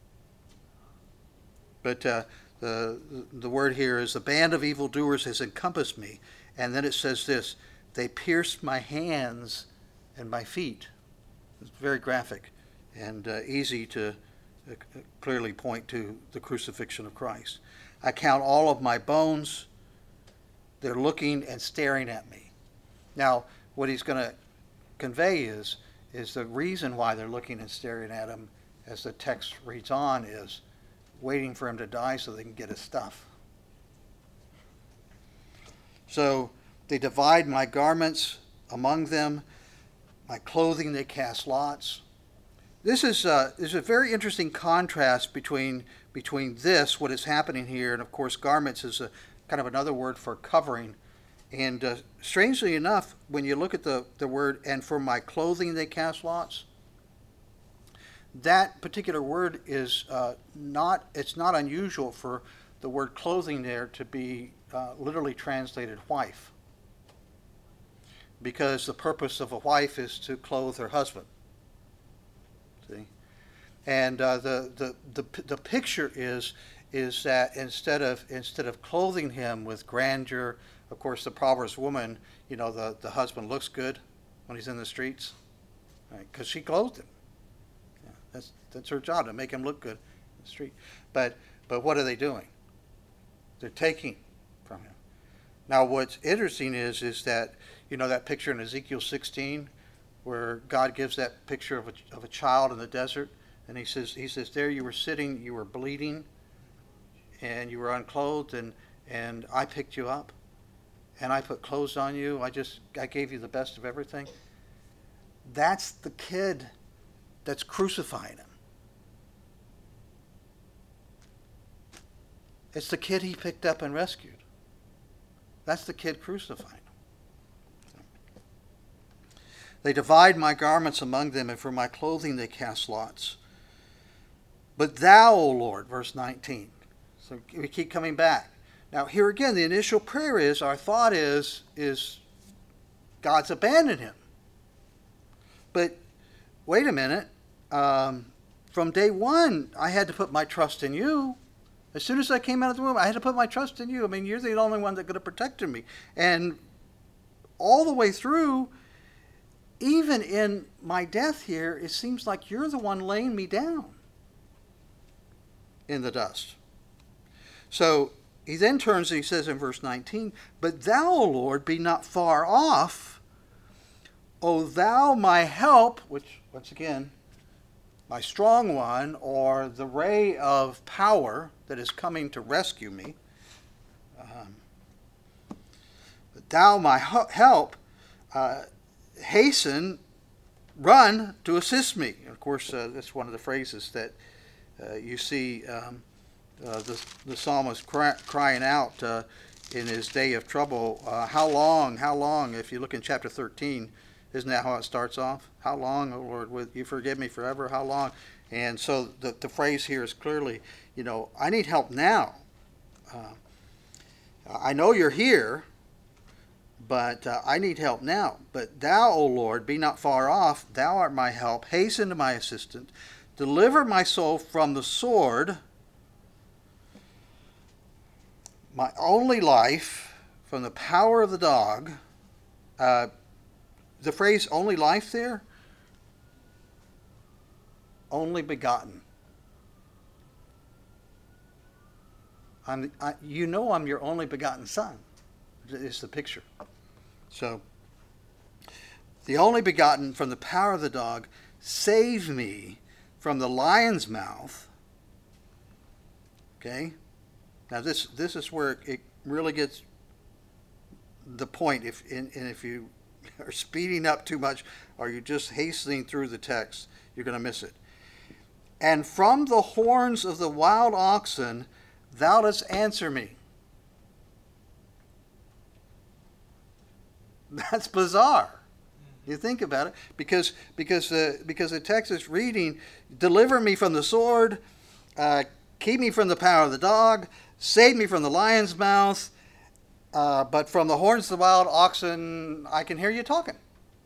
But uh, the, the word here is, a band of evildoers has encompassed me. And then it says this, they pierced my hands and my feet. It's very graphic and uh, easy to uh, clearly point to the crucifixion of Christ. I count all of my bones. They're looking and staring at me. Now, what he's going to convey is, is the reason why they're looking and staring at him, as the text reads on, is waiting for him to die so they can get his stuff. So they divide my garments among them. My clothing they cast lots. This is uh, is a very interesting contrast between between this, what is happening here, and of course garments is a kind of another word for covering. And uh, strangely enough, when you look at the, the word, and for my clothing they cast lots, that particular word is uh, not, it's not unusual for the word clothing there to be uh, literally translated wife. Because the purpose of a wife is to clothe her husband. See? And uh, the, the, the, the picture is, is that instead of, instead of clothing him with grandeur, of course the Proverbs woman, you know, the, the husband looks good when he's in the streets, right? Because she clothed him. Yeah, that's, that's her job, to make him look good in the street. But, but what are they doing? They're taking from him. Now what's interesting is, is that, you know, that picture in Ezekiel sixteen, where God gives that picture of a, of a child in the desert, and he says, he says, there you were sitting, you were bleeding, and you were unclothed, and, and I picked you up, and I put clothes on you, I just, I gave you the best of everything. That's the kid that's crucifying him. It's the kid he picked up and rescued. That's the kid crucifying him. They divide my garments among them, and for my clothing they cast lots. But thou, O Lord, verse nineteen. So we keep coming back. Now here again, the initial prayer is, our thought is, is God's abandoned him. But wait a minute. Um, from day one, I had to put my trust in you. As soon as I came out of the womb, I had to put my trust in you. I mean, you're the only one that could have protected me. And all the way through, even in my death here, it seems like you're the one laying me down in the dust. So he then turns and he says in verse nineteen, but thou, O Lord, be not far off, O thou my help, which, once again, my strong one, or the ray of power that is coming to rescue me. Um, but thou my help, uh, hasten, run to assist me. And of course, uh, that's one of the phrases that uh, you see um, uh, the, the psalmist cry, crying out uh, in his day of trouble. Uh, how long, how long, if you look in chapter thirteen, isn't that how it starts off? How long, O Lord, will you forgive me forever? How long? And so the, the phrase here is clearly, you know, I need help now. Uh, I know you're here, but uh, I need help now. But thou, O Lord, be not far off. Thou art my help. Hasten to my assistance. Deliver my soul from the sword, my only life from the power of the dog. Uh, The phrase only life there, only begotten. I'm, I, you know I'm your only begotten son. It's the picture. So, the only begotten from the power of the dog, save me from the lion's mouth. Okay? Now this this is where it really gets the point. If and, and if you are speeding up too much, or you're just hastening through the text, you're going to miss it. And from the horns of the wild oxen, thou dost answer me. That's bizarre. You think about it, because because uh, because the text is reading, deliver me from the sword, uh, keep me from the power of the dog, save me from the lion's mouth. Uh, but from the horns of the wild oxen, I can hear you talking.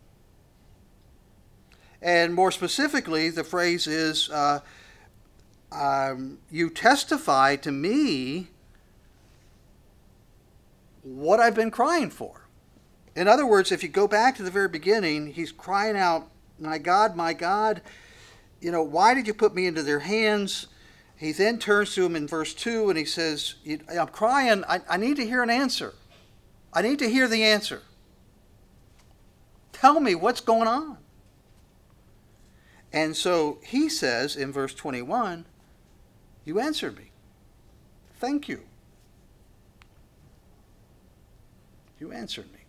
And more specifically, the phrase is, uh, um, you testify to me what I've been crying for. In other words, if you go back to the very beginning, he's crying out, my God, my God, you know, why did you put me into their hands? He then turns to him in verse two and he says, I'm crying, I, I need to hear an answer. I need to hear the answer. Tell me what's going on. And so he says in verse twenty-one, you answered me. Thank you. You answered me.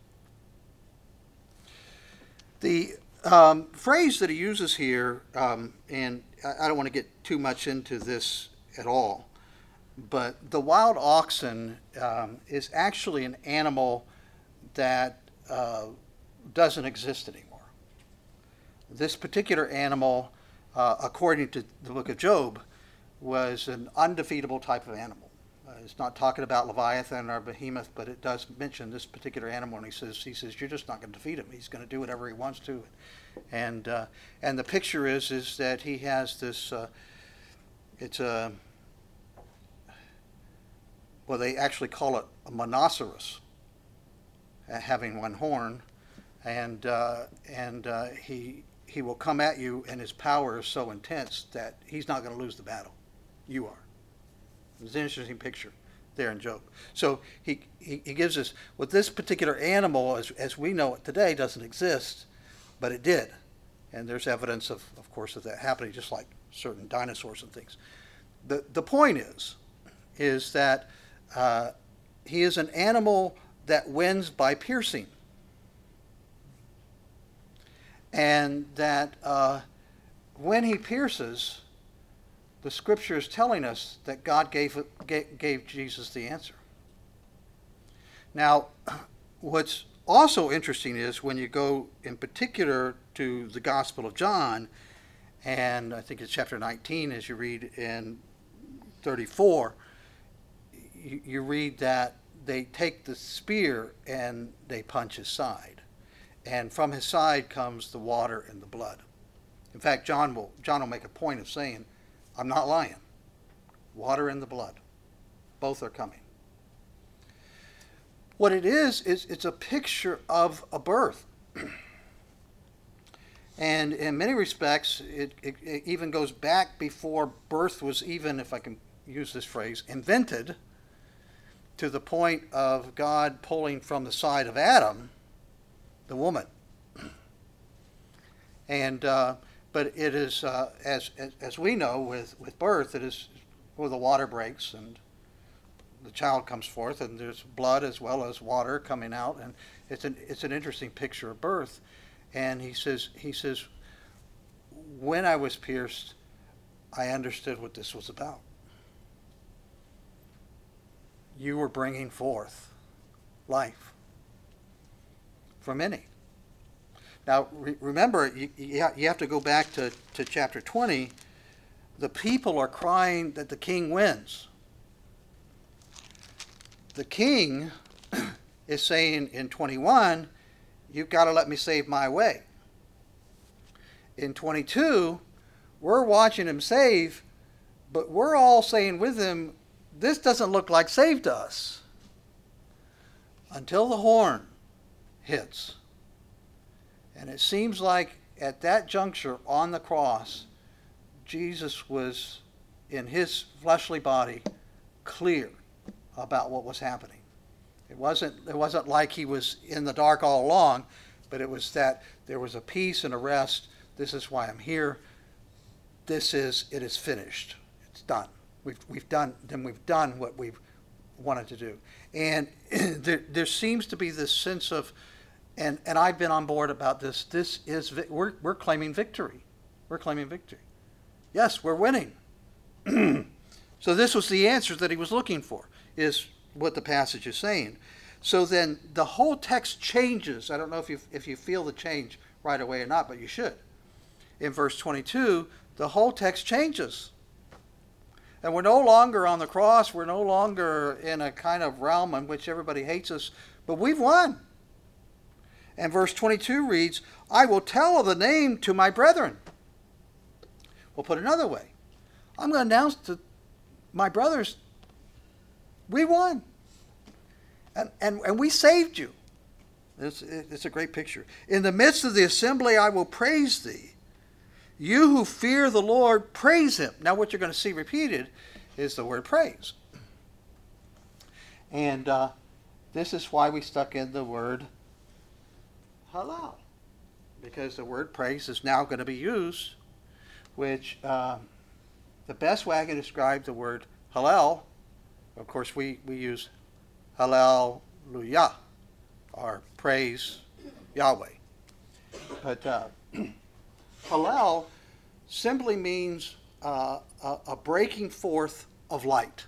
The um, phrase that he uses here, um, and I, I don't want to get too much into this at all, but the wild oxen um, is actually an animal that uh, doesn't exist anymore. This particular animal, uh, according to the book of Job, was an undefeatable type of animal. Uh, it's not talking about Leviathan or Behemoth, but it does mention this particular animal. And he says, he says, you're just not going to defeat him. He's going to do whatever he wants to. And uh, and the picture is is that he has this. Uh, it's a well, they actually call it a monoceros, uh, having one horn, and uh, and uh, he he will come at you, and his power is so intense that he's not going to lose the battle. You are. It's an interesting picture there in Job. So he, he, he gives us, well, this particular animal, as, as we know it today, doesn't exist, but it did. And there's evidence, of, of course, of that happening, just like certain dinosaurs and things. The, the point is, is that uh, he is an animal that wins by piercing. And that uh, when he pierces, the scripture is telling us that God gave, gave Jesus the answer. Now, what's also interesting is when you go in particular to the Gospel of John, and I think it's chapter nineteen, as you read in thirty-four, you, you read that they take the spear and they punch his side. And from his side comes the water and the blood. In fact, John will John will make a point of saying, I'm not lying. Water and the blood. Both are coming. What it is, is it's a picture of a birth. And in many respects, it, it, it even goes back before birth was even, if I can use this phrase, invented, to the point of God pulling from the side of Adam, the woman. And uh, but it is, uh, as, as as we know, with, with birth, it is where the water breaks and the child comes forth, and there's blood as well as water coming out, and it's an it's an interesting picture of birth. And he says he says, when I was pierced, I understood what this was about. You were bringing forth life for many. Now, re- remember, you, you have to go back to, to chapter twenty. The people are crying that the king wins. The king is saying in twenty-one, you've got to let me save my way. In twenty-two, we're watching him save, but we're all saying with him, this doesn't look like save to us. Until the horn hits. And it seems like at that juncture on the cross, Jesus was in his fleshly body clear about what was happening. It wasn't, it wasn't like he was in the dark all along, but it was that there was a peace and a rest. This is why I'm here. This is, it is finished. It's done. We've, we've done, then we've done what we've wanted to do. And there, there seems to be this sense of, and, and I've been on board about this, this is, we're, we're claiming victory. We're claiming victory. Yes, we're winning. So this was the answer that he was looking for, is what the passage is saying. So then the whole text changes. I don't know if you if you feel the change right away or not, but you should. In verse twenty-two, the whole text changes. And we're no longer on the cross. We're no longer in a kind of realm in which everybody hates us, but we've won. And verse twenty-two reads, I will tell of the name to my brethren. We'll put it another way. I'm going to announce to my brothers, we won. And, and, and we saved you. It's, it's a great picture. In the midst of the assembly, I will praise thee. You who fear the Lord, praise him. Now what you're going to see repeated is the word praise. And uh, this is why we stuck in the word halal. Because the word praise is now going to be used, which uh, the best way I can describe the word halal, of course we, we use hallelujah, or praise Yahweh. But uh, halal simply means uh, a, a breaking forth of light.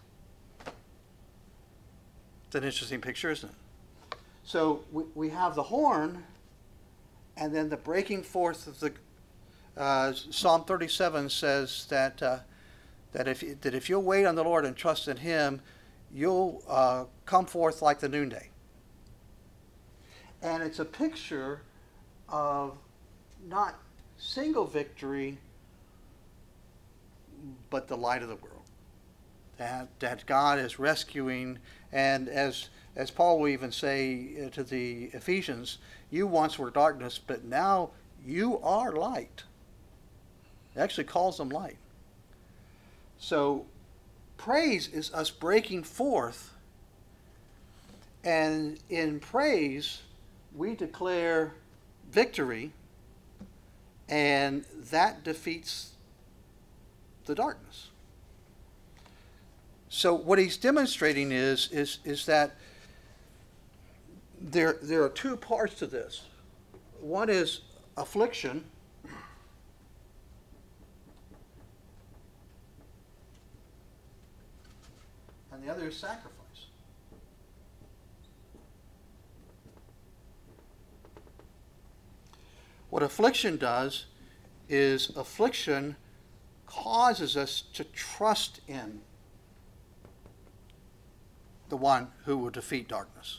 It's an interesting picture, isn't it? So we, we have the horn, and then the breaking forth of the uh, Psalm thirty-seven says that uh, that if that if you'll wait on the Lord and trust in Him, you'll uh, come forth like the noonday. And it's a picture of not single victory, but the light of the world. That that God is rescuing, and as as Paul will even say to the Ephesians, you once were darkness, but now you are light. It actually calls them light. So praise is us breaking forth, and in praise we declare victory, and that defeats the darkness. So what he's demonstrating is is is that there there are two parts to this. One is affliction, and the other is sacrifice. What affliction does is affliction causes us to trust in the one who will defeat darkness.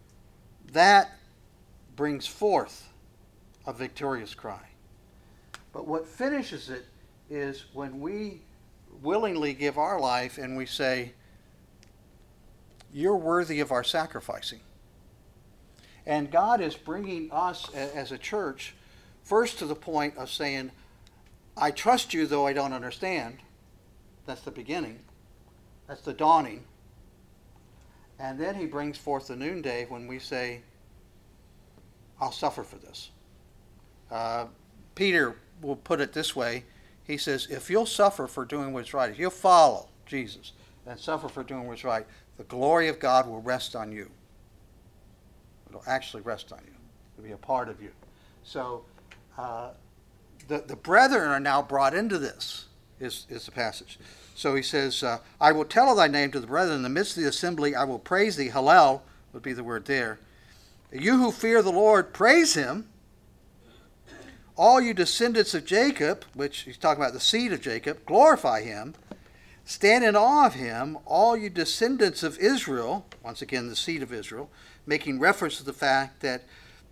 That brings forth a victorious cry. But what finishes it is when we willingly give our life and we say, you're worthy of our sacrificing. And God is bringing us as a church first to the point of saying, I trust you though I don't understand. That's the beginning. That's the dawning. And then he brings forth the noonday when we say, I'll suffer for this. Uh, Peter will put it this way. He says, if you'll suffer for doing what's right, if you'll follow Jesus and suffer for doing what's right, the glory of God will rest on you. It'll actually rest on you. It'll be a part of you. So uh, the, the brethren are now brought into this, is, is the passage. So he says, uh, I will tell of thy name to the brethren. In the midst of the assembly, I will praise thee. Hallel would be the word there. You who fear the Lord, praise him. All you descendants of Jacob, which he's talking about the seed of Jacob, glorify him. Stand in awe of him, all you descendants of Israel, once again the seed of Israel, making reference to the fact that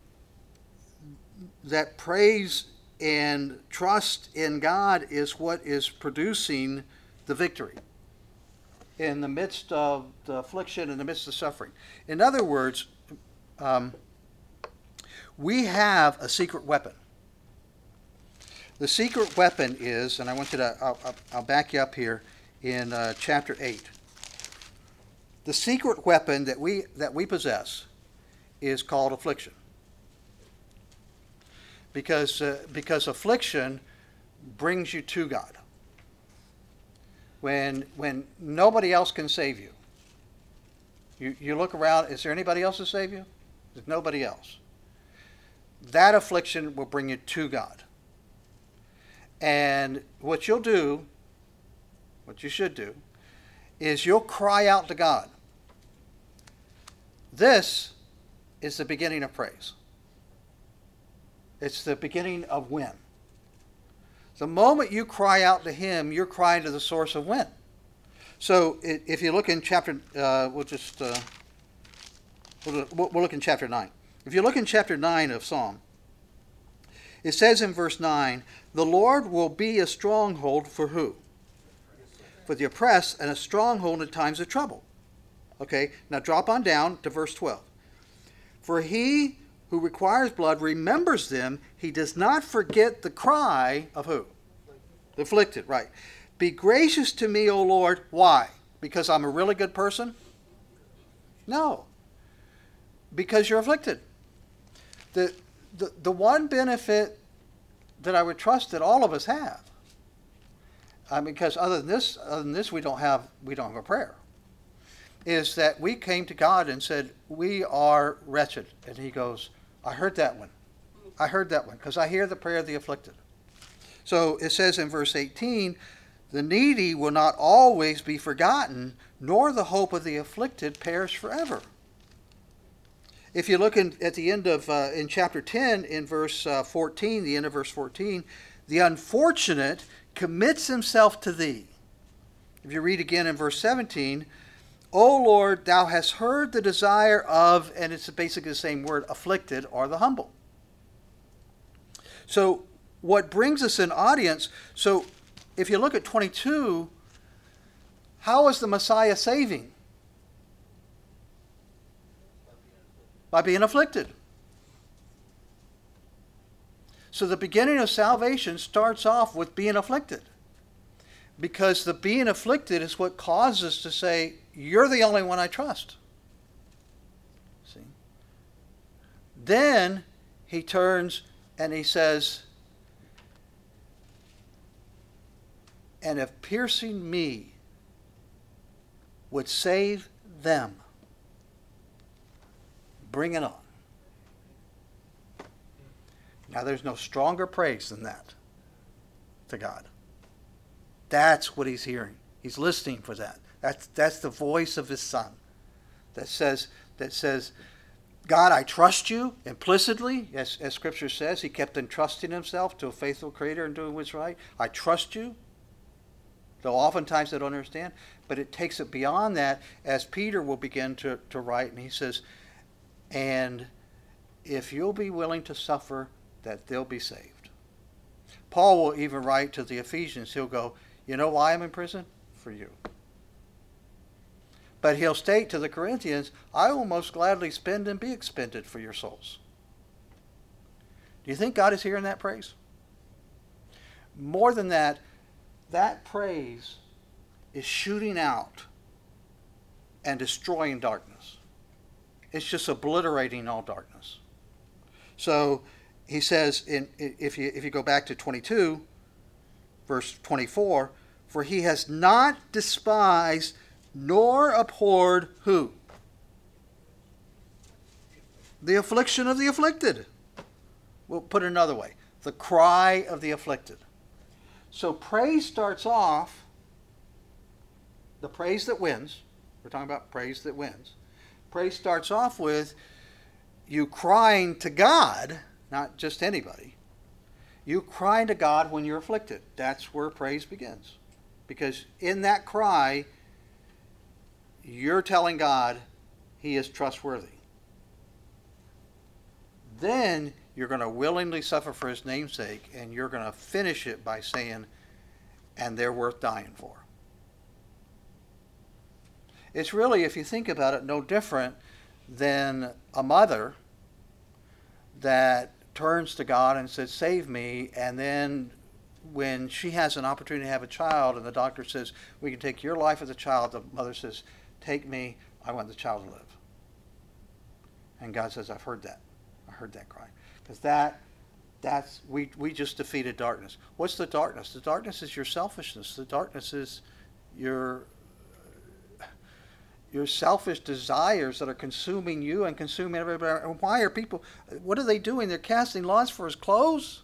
that praise and trust in God is what is producing the victory in the midst of the affliction, in the midst of suffering. In other words, um, we have a secret weapon. The secret weapon is, and I want you to, I'll, I'll, I'll back you up here in uh, chapter eight. The secret weapon that we that we possess is called affliction. Because uh, because affliction brings you to God. When when nobody else can save you. You you look around, is there anybody else to save you? There's nobody else. That affliction will bring you to God. And what you'll do, what you should do, is you'll cry out to God. This is the beginning of praise. It's the beginning of win. The moment you cry out to him, you're crying to the source of win. So if you look in chapter, uh, we'll just, uh, we'll, we'll look in chapter nine. If you look in chapter nine of Psalm, it says in verse nine, the Lord will be a stronghold for who? For the oppressed, and a stronghold in times of trouble. Okay, now drop on down to verse twelve. For he who requires blood remembers them. He does not forget the cry of who? The afflicted, right. Be gracious to me, O Lord. Why? Because I'm a really good person? No. Because you're afflicted. The, the, the one benefit that I would trust that all of us have, uh, because other than this, other than this, we don't have we don't have a prayer, is that we came to God and said, we are wretched. And he goes, I heard that one. I heard that one because I hear the prayer of the afflicted. So it says in verse eighteen, the needy will not always be forgotten, nor the hope of the afflicted perish forever. If you look in, at the end of, uh, in chapter ten, in verse uh, fourteen, the end of verse fourteen, the unfortunate commits himself to thee. If you read again in verse seventeen, O Lord, thou hast heard the desire of, and it's basically the same word, afflicted or the humble. So what brings us an audience, so if you look at twenty-two, how is the Messiah saving? By being afflicted. So the beginning of salvation starts off with being afflicted. Because the being afflicted is what causes us to say, you're the only one I trust. See? Then he turns and he says, and if piercing me would save them, bring it on. Now there's no stronger praise than that to God. That's what he's hearing. He's listening for that. That's that's the voice of his son that says that says, God, I trust you implicitly, as, as Scripture says. He kept entrusting himself to a faithful Creator and doing what's right. I trust you, though oftentimes they don't understand. But it takes it beyond that, as Peter will begin to, to write, and he says, and if you'll be willing to suffer, that they'll be saved. Paul will even write to the Ephesians, he'll go, you know why I'm in prison? For you. But he'll state to the Corinthians, I will most gladly spend and be expended for your souls. Do you think God is hearing that praise? More than that, that praise is shooting out and destroying darkness. It's just obliterating all darkness. So he says, in, if you if you go back to twenty-two, verse twenty-four, for he has not despised nor abhorred who? The affliction of the afflicted. We'll put it another way. The cry of the afflicted. So praise starts off, the praise that wins. We're talking about praise that wins. Praise starts off with you crying to God, not just anybody. You crying to God when you're afflicted. That's where praise begins. Because in that cry, you're telling God he is trustworthy. Then you're going to willingly suffer for his name's sake, and you're going to finish it by saying, and they're worth dying for. It's really, if you think about it, no different than a mother that turns to God and says, save me, and then when she has an opportunity to have a child and the doctor says, we can take your life as a child, the mother says, take me, I want the child to live. And God says, I've heard that. I heard that cry. Because that, that's, we, we just defeated darkness. What's the darkness? The darkness is your selfishness. The darkness is your, your selfish desires that are consuming you and consuming everybody. And why are people, what are they doing? They're casting lots for his clothes?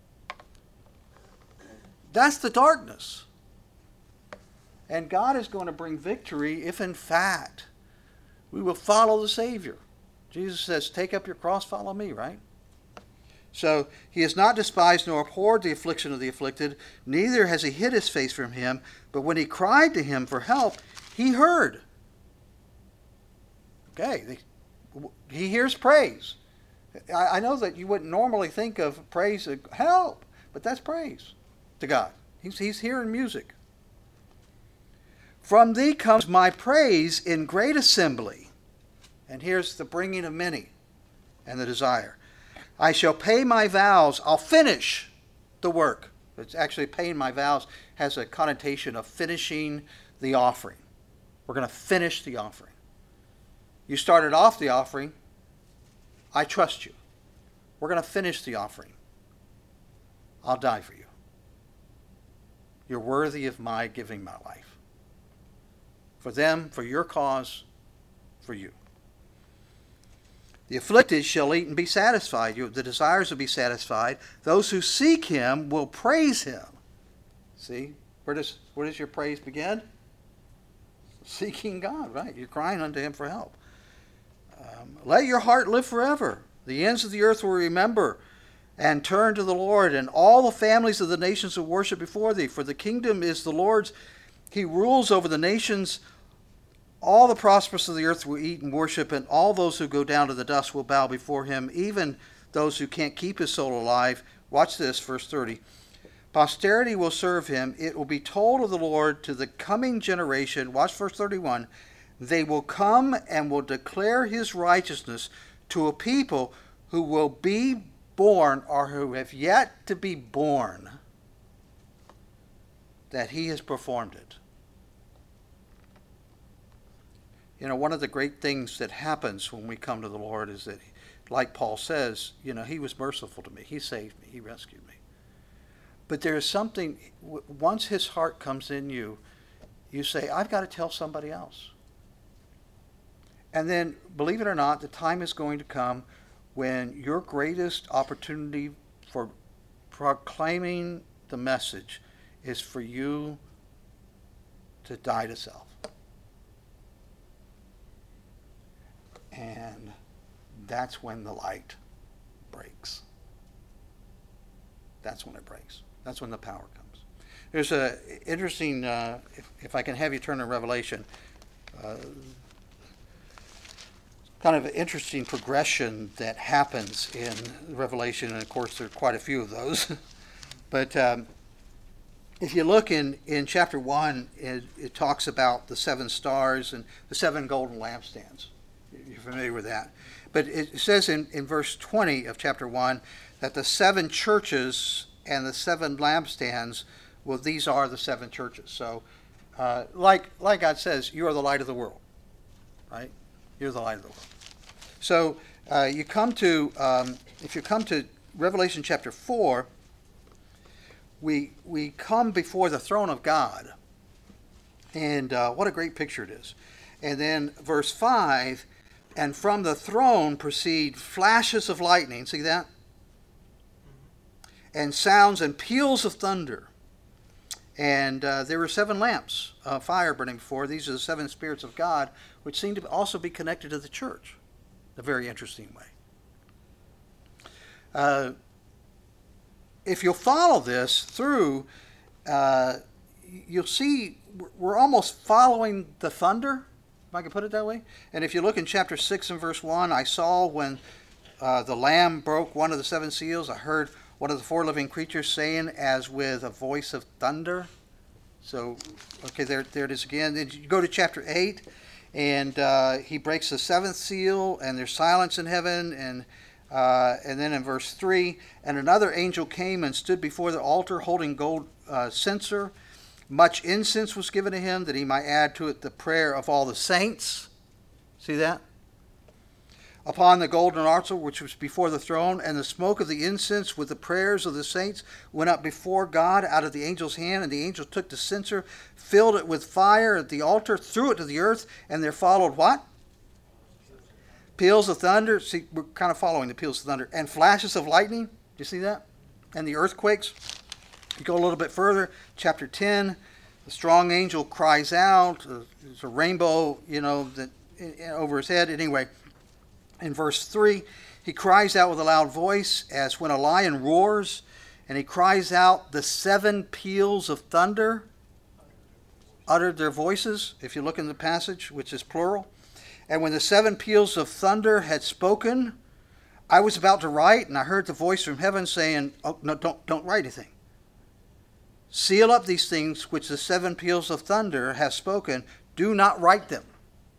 That's the darkness. And God is going to bring victory if in fact we will follow the Savior. Jesus says, take up your cross, follow me, right? So he has not despised nor abhorred the affliction of the afflicted, neither has he hid his face from him, but when he cried to him for help, he heard. Okay, he hears praise. I know that you wouldn't normally think of praise as help, but that's praise to God. He's, he's hearing music. From thee comes my praise in great assembly. And here's the bringing of many and the desire. I shall pay my vows. I'll finish the work. It's actually paying my vows has a connotation of finishing the offering. We're going to finish the offering. You started off the offering. I trust you. We're going to finish the offering. I'll die for you. You're worthy of my giving my life. For them, for your cause, for you. The afflicted shall eat and be satisfied. The desires will be satisfied. Those who seek him will praise him. See, where does where does your praise begin? Seeking God, right? You're crying unto him for help. Um, let your heart live forever. The ends of the earth will remember and turn to the Lord, and all the families of the nations will worship before thee. For the kingdom is the Lord's. He rules over the nations. All the prosperous of the earth will eat and worship, and all those who go down to the dust will bow before him, even those who can't keep his soul alive. Watch this, verse thirty. Posterity will serve him. It will be told of the Lord to the coming generation. Watch verse thirty-one. They will come and will declare his righteousness to a people who will be born or who have yet to be born, that he has performed it. You know, one of the great things that happens when we come to the Lord is that, like Paul says, you know, he was merciful to me. He saved me. He rescued me. But there is something, once his heart comes in you, you say, I've got to tell somebody else. And then, believe it or not, the time is going to come when your greatest opportunity for proclaiming the message is for you to die to self. And that's when the light breaks. That's when it breaks. That's when the power comes. There's a interesting, uh, if, if I can have you turn to Revelation, uh, kind of an interesting progression that happens in Revelation, and of course there are quite a few of those. But um, if you look in, in chapter one, it, it talks about the seven stars and the seven golden lampstands. You're familiar with that. But it says in, in verse twenty of chapter one that the seven churches and the seven lampstands, well, these are the seven churches. So uh, like, like God says, you are the light of the world, right? You're the light of the world. So uh, you come to, um, if you come to Revelation chapter four, we we come before the throne of God. And uh, what a great picture it is. And then verse five, and from the throne proceed flashes of lightning, see that? And sounds and peals of thunder. And uh, there were seven lamps of fire burning before. These are the seven spirits of God, which seem to also be connected to the church. A very interesting way. Uh, if you'll follow this through, uh, you'll see we're almost following the thunder, if I can put it that way. And if you look in chapter six and verse one, I saw when uh, the Lamb broke one of the seven seals, I heard one of the four living creatures saying as with a voice of thunder. So, okay, there, there it is again. Then you go to chapter eight, and uh, he breaks the seventh seal, and there's silence in heaven, and Uh, and then in verse three, and another angel came and stood before the altar holding gold uh, censer. Much incense was given to him that he might add to it the prayer of all the saints. See that? Upon the golden altar which was before the throne, and the smoke of the incense with the prayers of the saints went up before God out of the angel's hand, and the angel took the censer, filled it with fire at the altar, threw it to the earth, and there followed what? Peals of thunder. See, we're kind of following the peals of thunder. And flashes of lightning. Do you see that? And the earthquakes. You go a little bit further. Chapter ten. The strong angel cries out. There's a rainbow, you know, that over his head. Anyway, in verse three, he cries out with a loud voice as when a lion roars. And he cries out, the seven peals of thunder uttered their voices. If you look in the passage, which is plural. And when the seven peals of thunder had spoken, I was about to write, and I heard the voice from heaven saying, oh, no, don't, don't write anything. Seal up these things which the seven peals of thunder have spoken. Do not write them.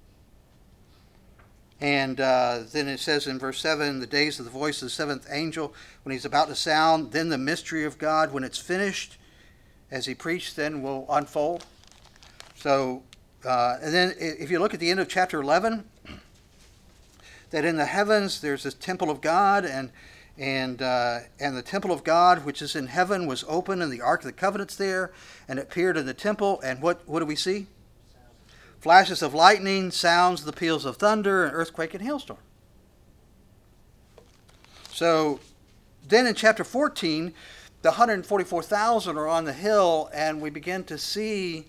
And uh, then it says in verse seven, the days of the voice of the seventh angel, when he's about to sound, then the mystery of God, when it's finished, as he preached, then will unfold. So, Uh, and then if you look at the end of chapter eleven, that in the heavens there's this temple of God, and and uh, and the temple of God which is in heaven was open, and the Ark of the Covenant's there, and it appeared in the temple, and what, what do we see? Flashes of lightning, sounds, the peals of thunder, and earthquake and hailstorm. So then in chapter fourteen, the one hundred forty-four thousand are on the hill, and we begin to see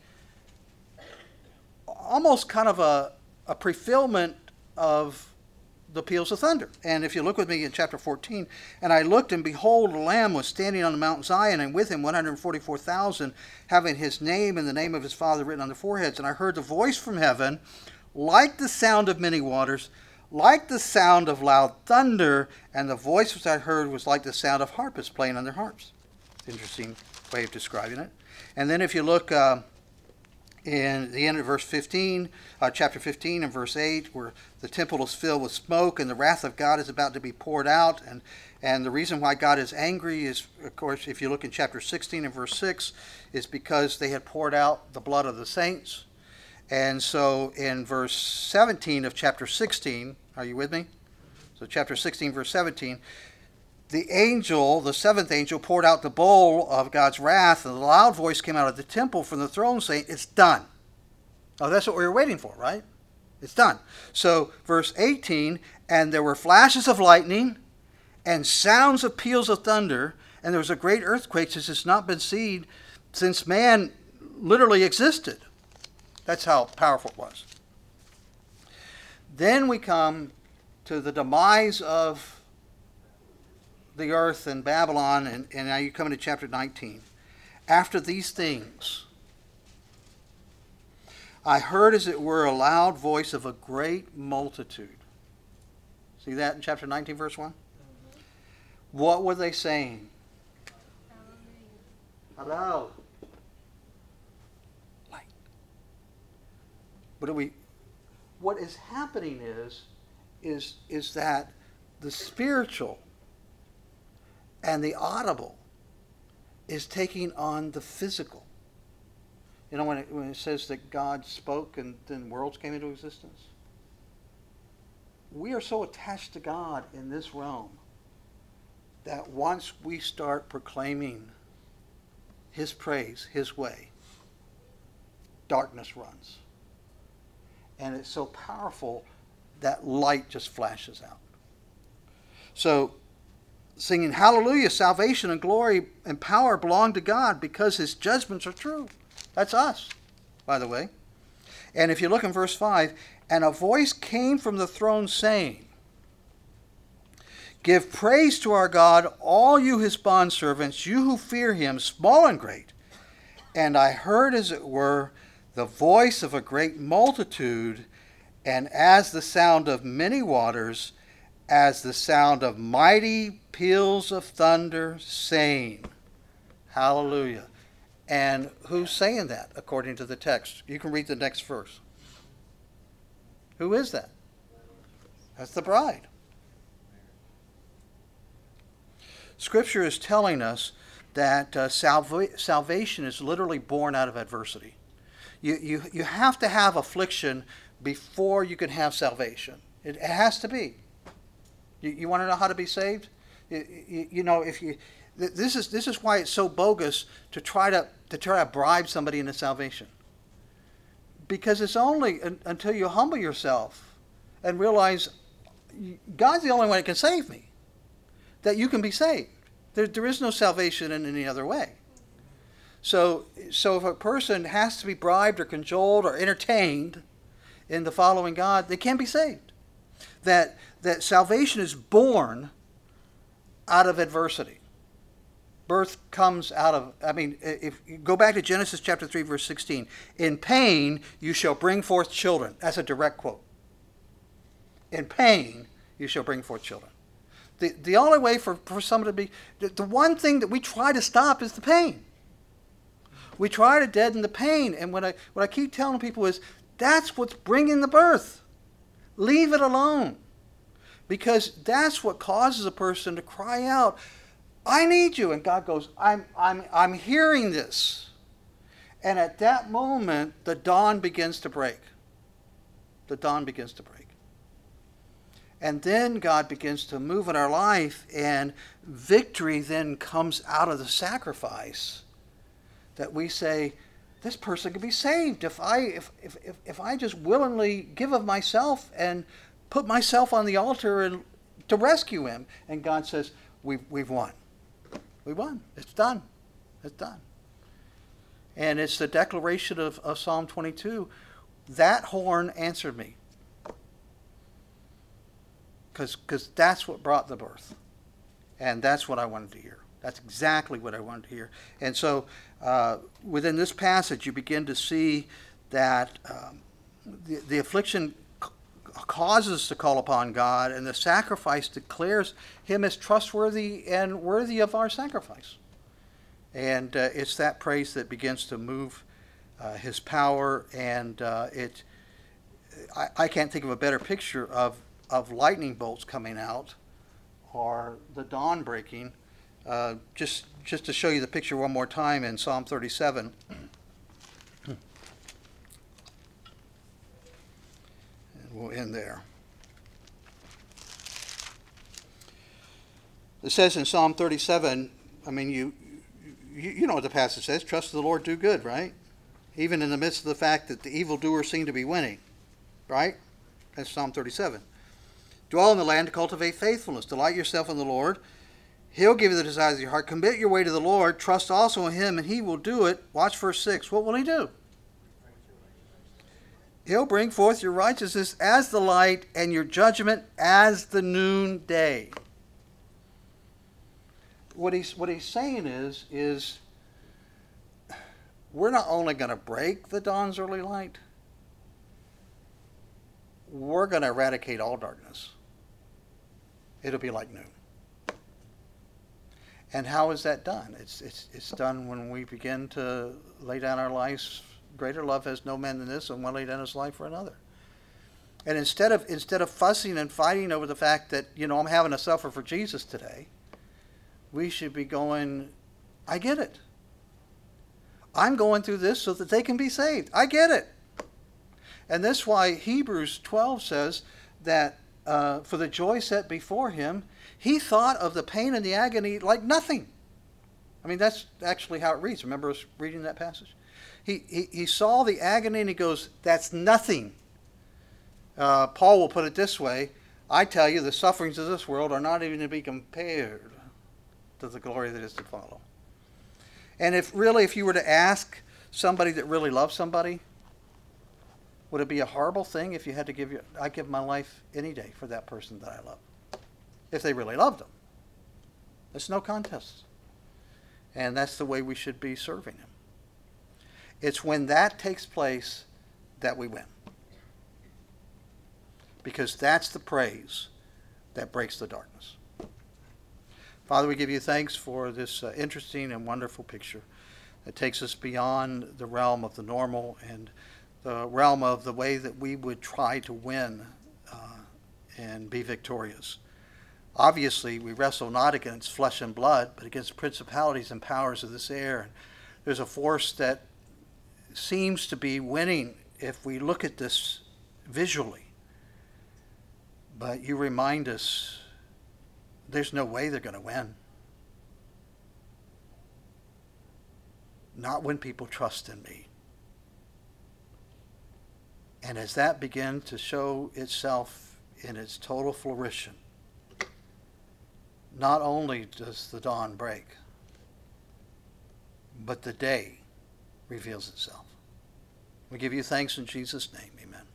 almost kind of a, a fulfillment of the peals of thunder. And if you look with me in chapter fourteen, and I looked, and behold, a lamb was standing on the Mount Zion, and with him one hundred forty-four thousand, having his name and the name of his father written on their foreheads. And I heard the voice from heaven, like the sound of many waters, like the sound of loud thunder, and the voice which I heard was like the sound of harpists playing on their harps. Interesting way of describing it. And then if you look uh, in the end of verse fifteen, uh, chapter fifteen and verse eight, where the temple is filled with smoke and the wrath of God is about to be poured out. And, and the reason why God is angry is, of course, if you look in chapter sixteen and verse six, is because they had poured out the blood of the saints. And so in verse seventeen of chapter sixteen, are you with me? So chapter sixteen, verse seventeen, the angel, the seventh angel, poured out the bowl of God's wrath, and a loud voice came out of the temple from the throne saying, it's done. Oh, that's what we were waiting for, right? It's done. So verse eighteen, and there were flashes of lightning and sounds of peals of thunder, and there was a great earthquake which has not been seen since man literally existed. That's how powerful it was. Then we come to the demise of the earth and Babylon, and, and now you come into chapter nineteen. After these things, I heard as it were a loud voice of a great multitude. See that in chapter nineteen, verse one? Mm-hmm. What were they saying? Hello. Light. What do we? What is happening is, is, is that the spiritual and the audible is taking on the physical. You know, when it, when it says that God spoke and then worlds came into existence? We are so attached to God in this realm that once we start proclaiming His praise, His way, darkness runs. And it's so powerful that light just flashes out. So, singing hallelujah, salvation and glory and power belong to God because His judgments are true. That's us, by the way. And if you look in verse five, and a voice came from the throne saying, give praise to our God, all you His bondservants, you who fear Him, small and great. And I heard, as it were, the voice of a great multitude, and as the sound of many waters, as the sound of mighty peals of thunder, saying, hallelujah. And who's saying that according to the text? You can read the next verse. Who is that? That's the bride. Scripture is telling us that uh, salva- salvation is literally born out of adversity. You, you, you have to have affliction before you can have salvation. It, it has to be. You, you want to know how to be saved? You, you, you know, if you this is this is why it's so bogus to try to to try to bribe somebody into salvation. Because it's only un, until you humble yourself and realize God's the only one that can save me, that you can be saved. There, there is no salvation in any other way. So, so if a person has to be bribed or cajoled or entertained into following God, they can't be saved. That that salvation is born out of adversity. Birth comes out of, I mean, if you go back to Genesis chapter three, verse sixteen, in pain you shall bring forth children. That's a direct quote. In pain you shall bring forth children. The, the only way for, for someone to be, the, the one thing that we try to stop is the pain. We try to deaden the pain. And what I, what I keep telling people is, that's what's bringing the birth. Leave it alone. Because that's what causes a person to cry out, I need you. And God goes, I'm, I'm, I'm hearing this. And at that moment, the dawn begins to break. The dawn begins to break. And then God begins to move in our life, and victory then comes out of the sacrifice. That we say, this person can be saved if I if, if, if, if I just willingly give of myself and put myself on the altar and to rescue him. And God says, we've, we've won. We won. It's done. It's done. And it's the declaration of, of Psalm twenty-two. That horn answered me. Because that's what brought the birth. And that's what I wanted to hear. That's exactly what I wanted to hear. And so uh, within this passage, you begin to see that um, the, the affliction c- causes us to call upon God, and the sacrifice declares him as trustworthy and worthy of our sacrifice. And uh, it's that praise that begins to move uh, his power, and uh, it. I, I can't think of a better picture of, of lightning bolts coming out or the dawn breaking. Uh, just just to show you the picture one more time in Psalm thirty-seven. And we'll end there. It says in Psalm thirty-seven, I mean, you, you you know what the passage says, trust the Lord, do good, right? Even in the midst of the fact that the evildoers seem to be winning, right? That's Psalm thirty-seven. Dwell in the land to cultivate faithfulness. Delight yourself in the Lord. He'll give you the desires of your heart. Commit your way to the Lord. Trust also in him, and he will do it. Watch verse six. What will he do? He'll bring forth your righteousness as the light and your judgment as the noonday. What he's, what he's saying is, is we're not only going to break the dawn's early light, we're going to eradicate all darkness. It'll be like noon. And how is that done? It's, it's, it's done when we begin to lay down our lives. Greater love has no man than this, and one lay down his life for another. And instead of instead of fussing and fighting over the fact that, you know, I'm having to suffer for Jesus today, we should be going, I get it. I'm going through this so that they can be saved. I get it. And that's why Hebrews twelve says that uh, for the joy set before him, he thought of the pain and the agony like nothing. I mean, that's actually how it reads. Remember us reading that passage? He, he, he saw the agony and he goes, that's nothing. Uh, Paul will put it this way, I tell you, the sufferings of this world are not even to be compared to the glory that is to follow. And if really, if you were to ask somebody that really loves somebody, would it be a horrible thing if you had to give your, I give my life any day for that person that I love? If they really loved them. It's no contest. And that's the way we should be serving him. It's when that takes place that we win. Because that's the praise that breaks the darkness. Father, we give you thanks for this uh, interesting and wonderful picture that takes us beyond the realm of the normal and the realm of the way that we would try to win uh, and be victorious. Obviously, we wrestle not against flesh and blood, but against principalities and powers of this air. And there's a force that seems to be winning if we look at this visually. But you remind us there's no way they're going to win. Not when people trust in me. And as that begins to show itself in its total flourishing, not only does the dawn break, but the day reveals itself. We give you thanks in Jesus' name. Amen.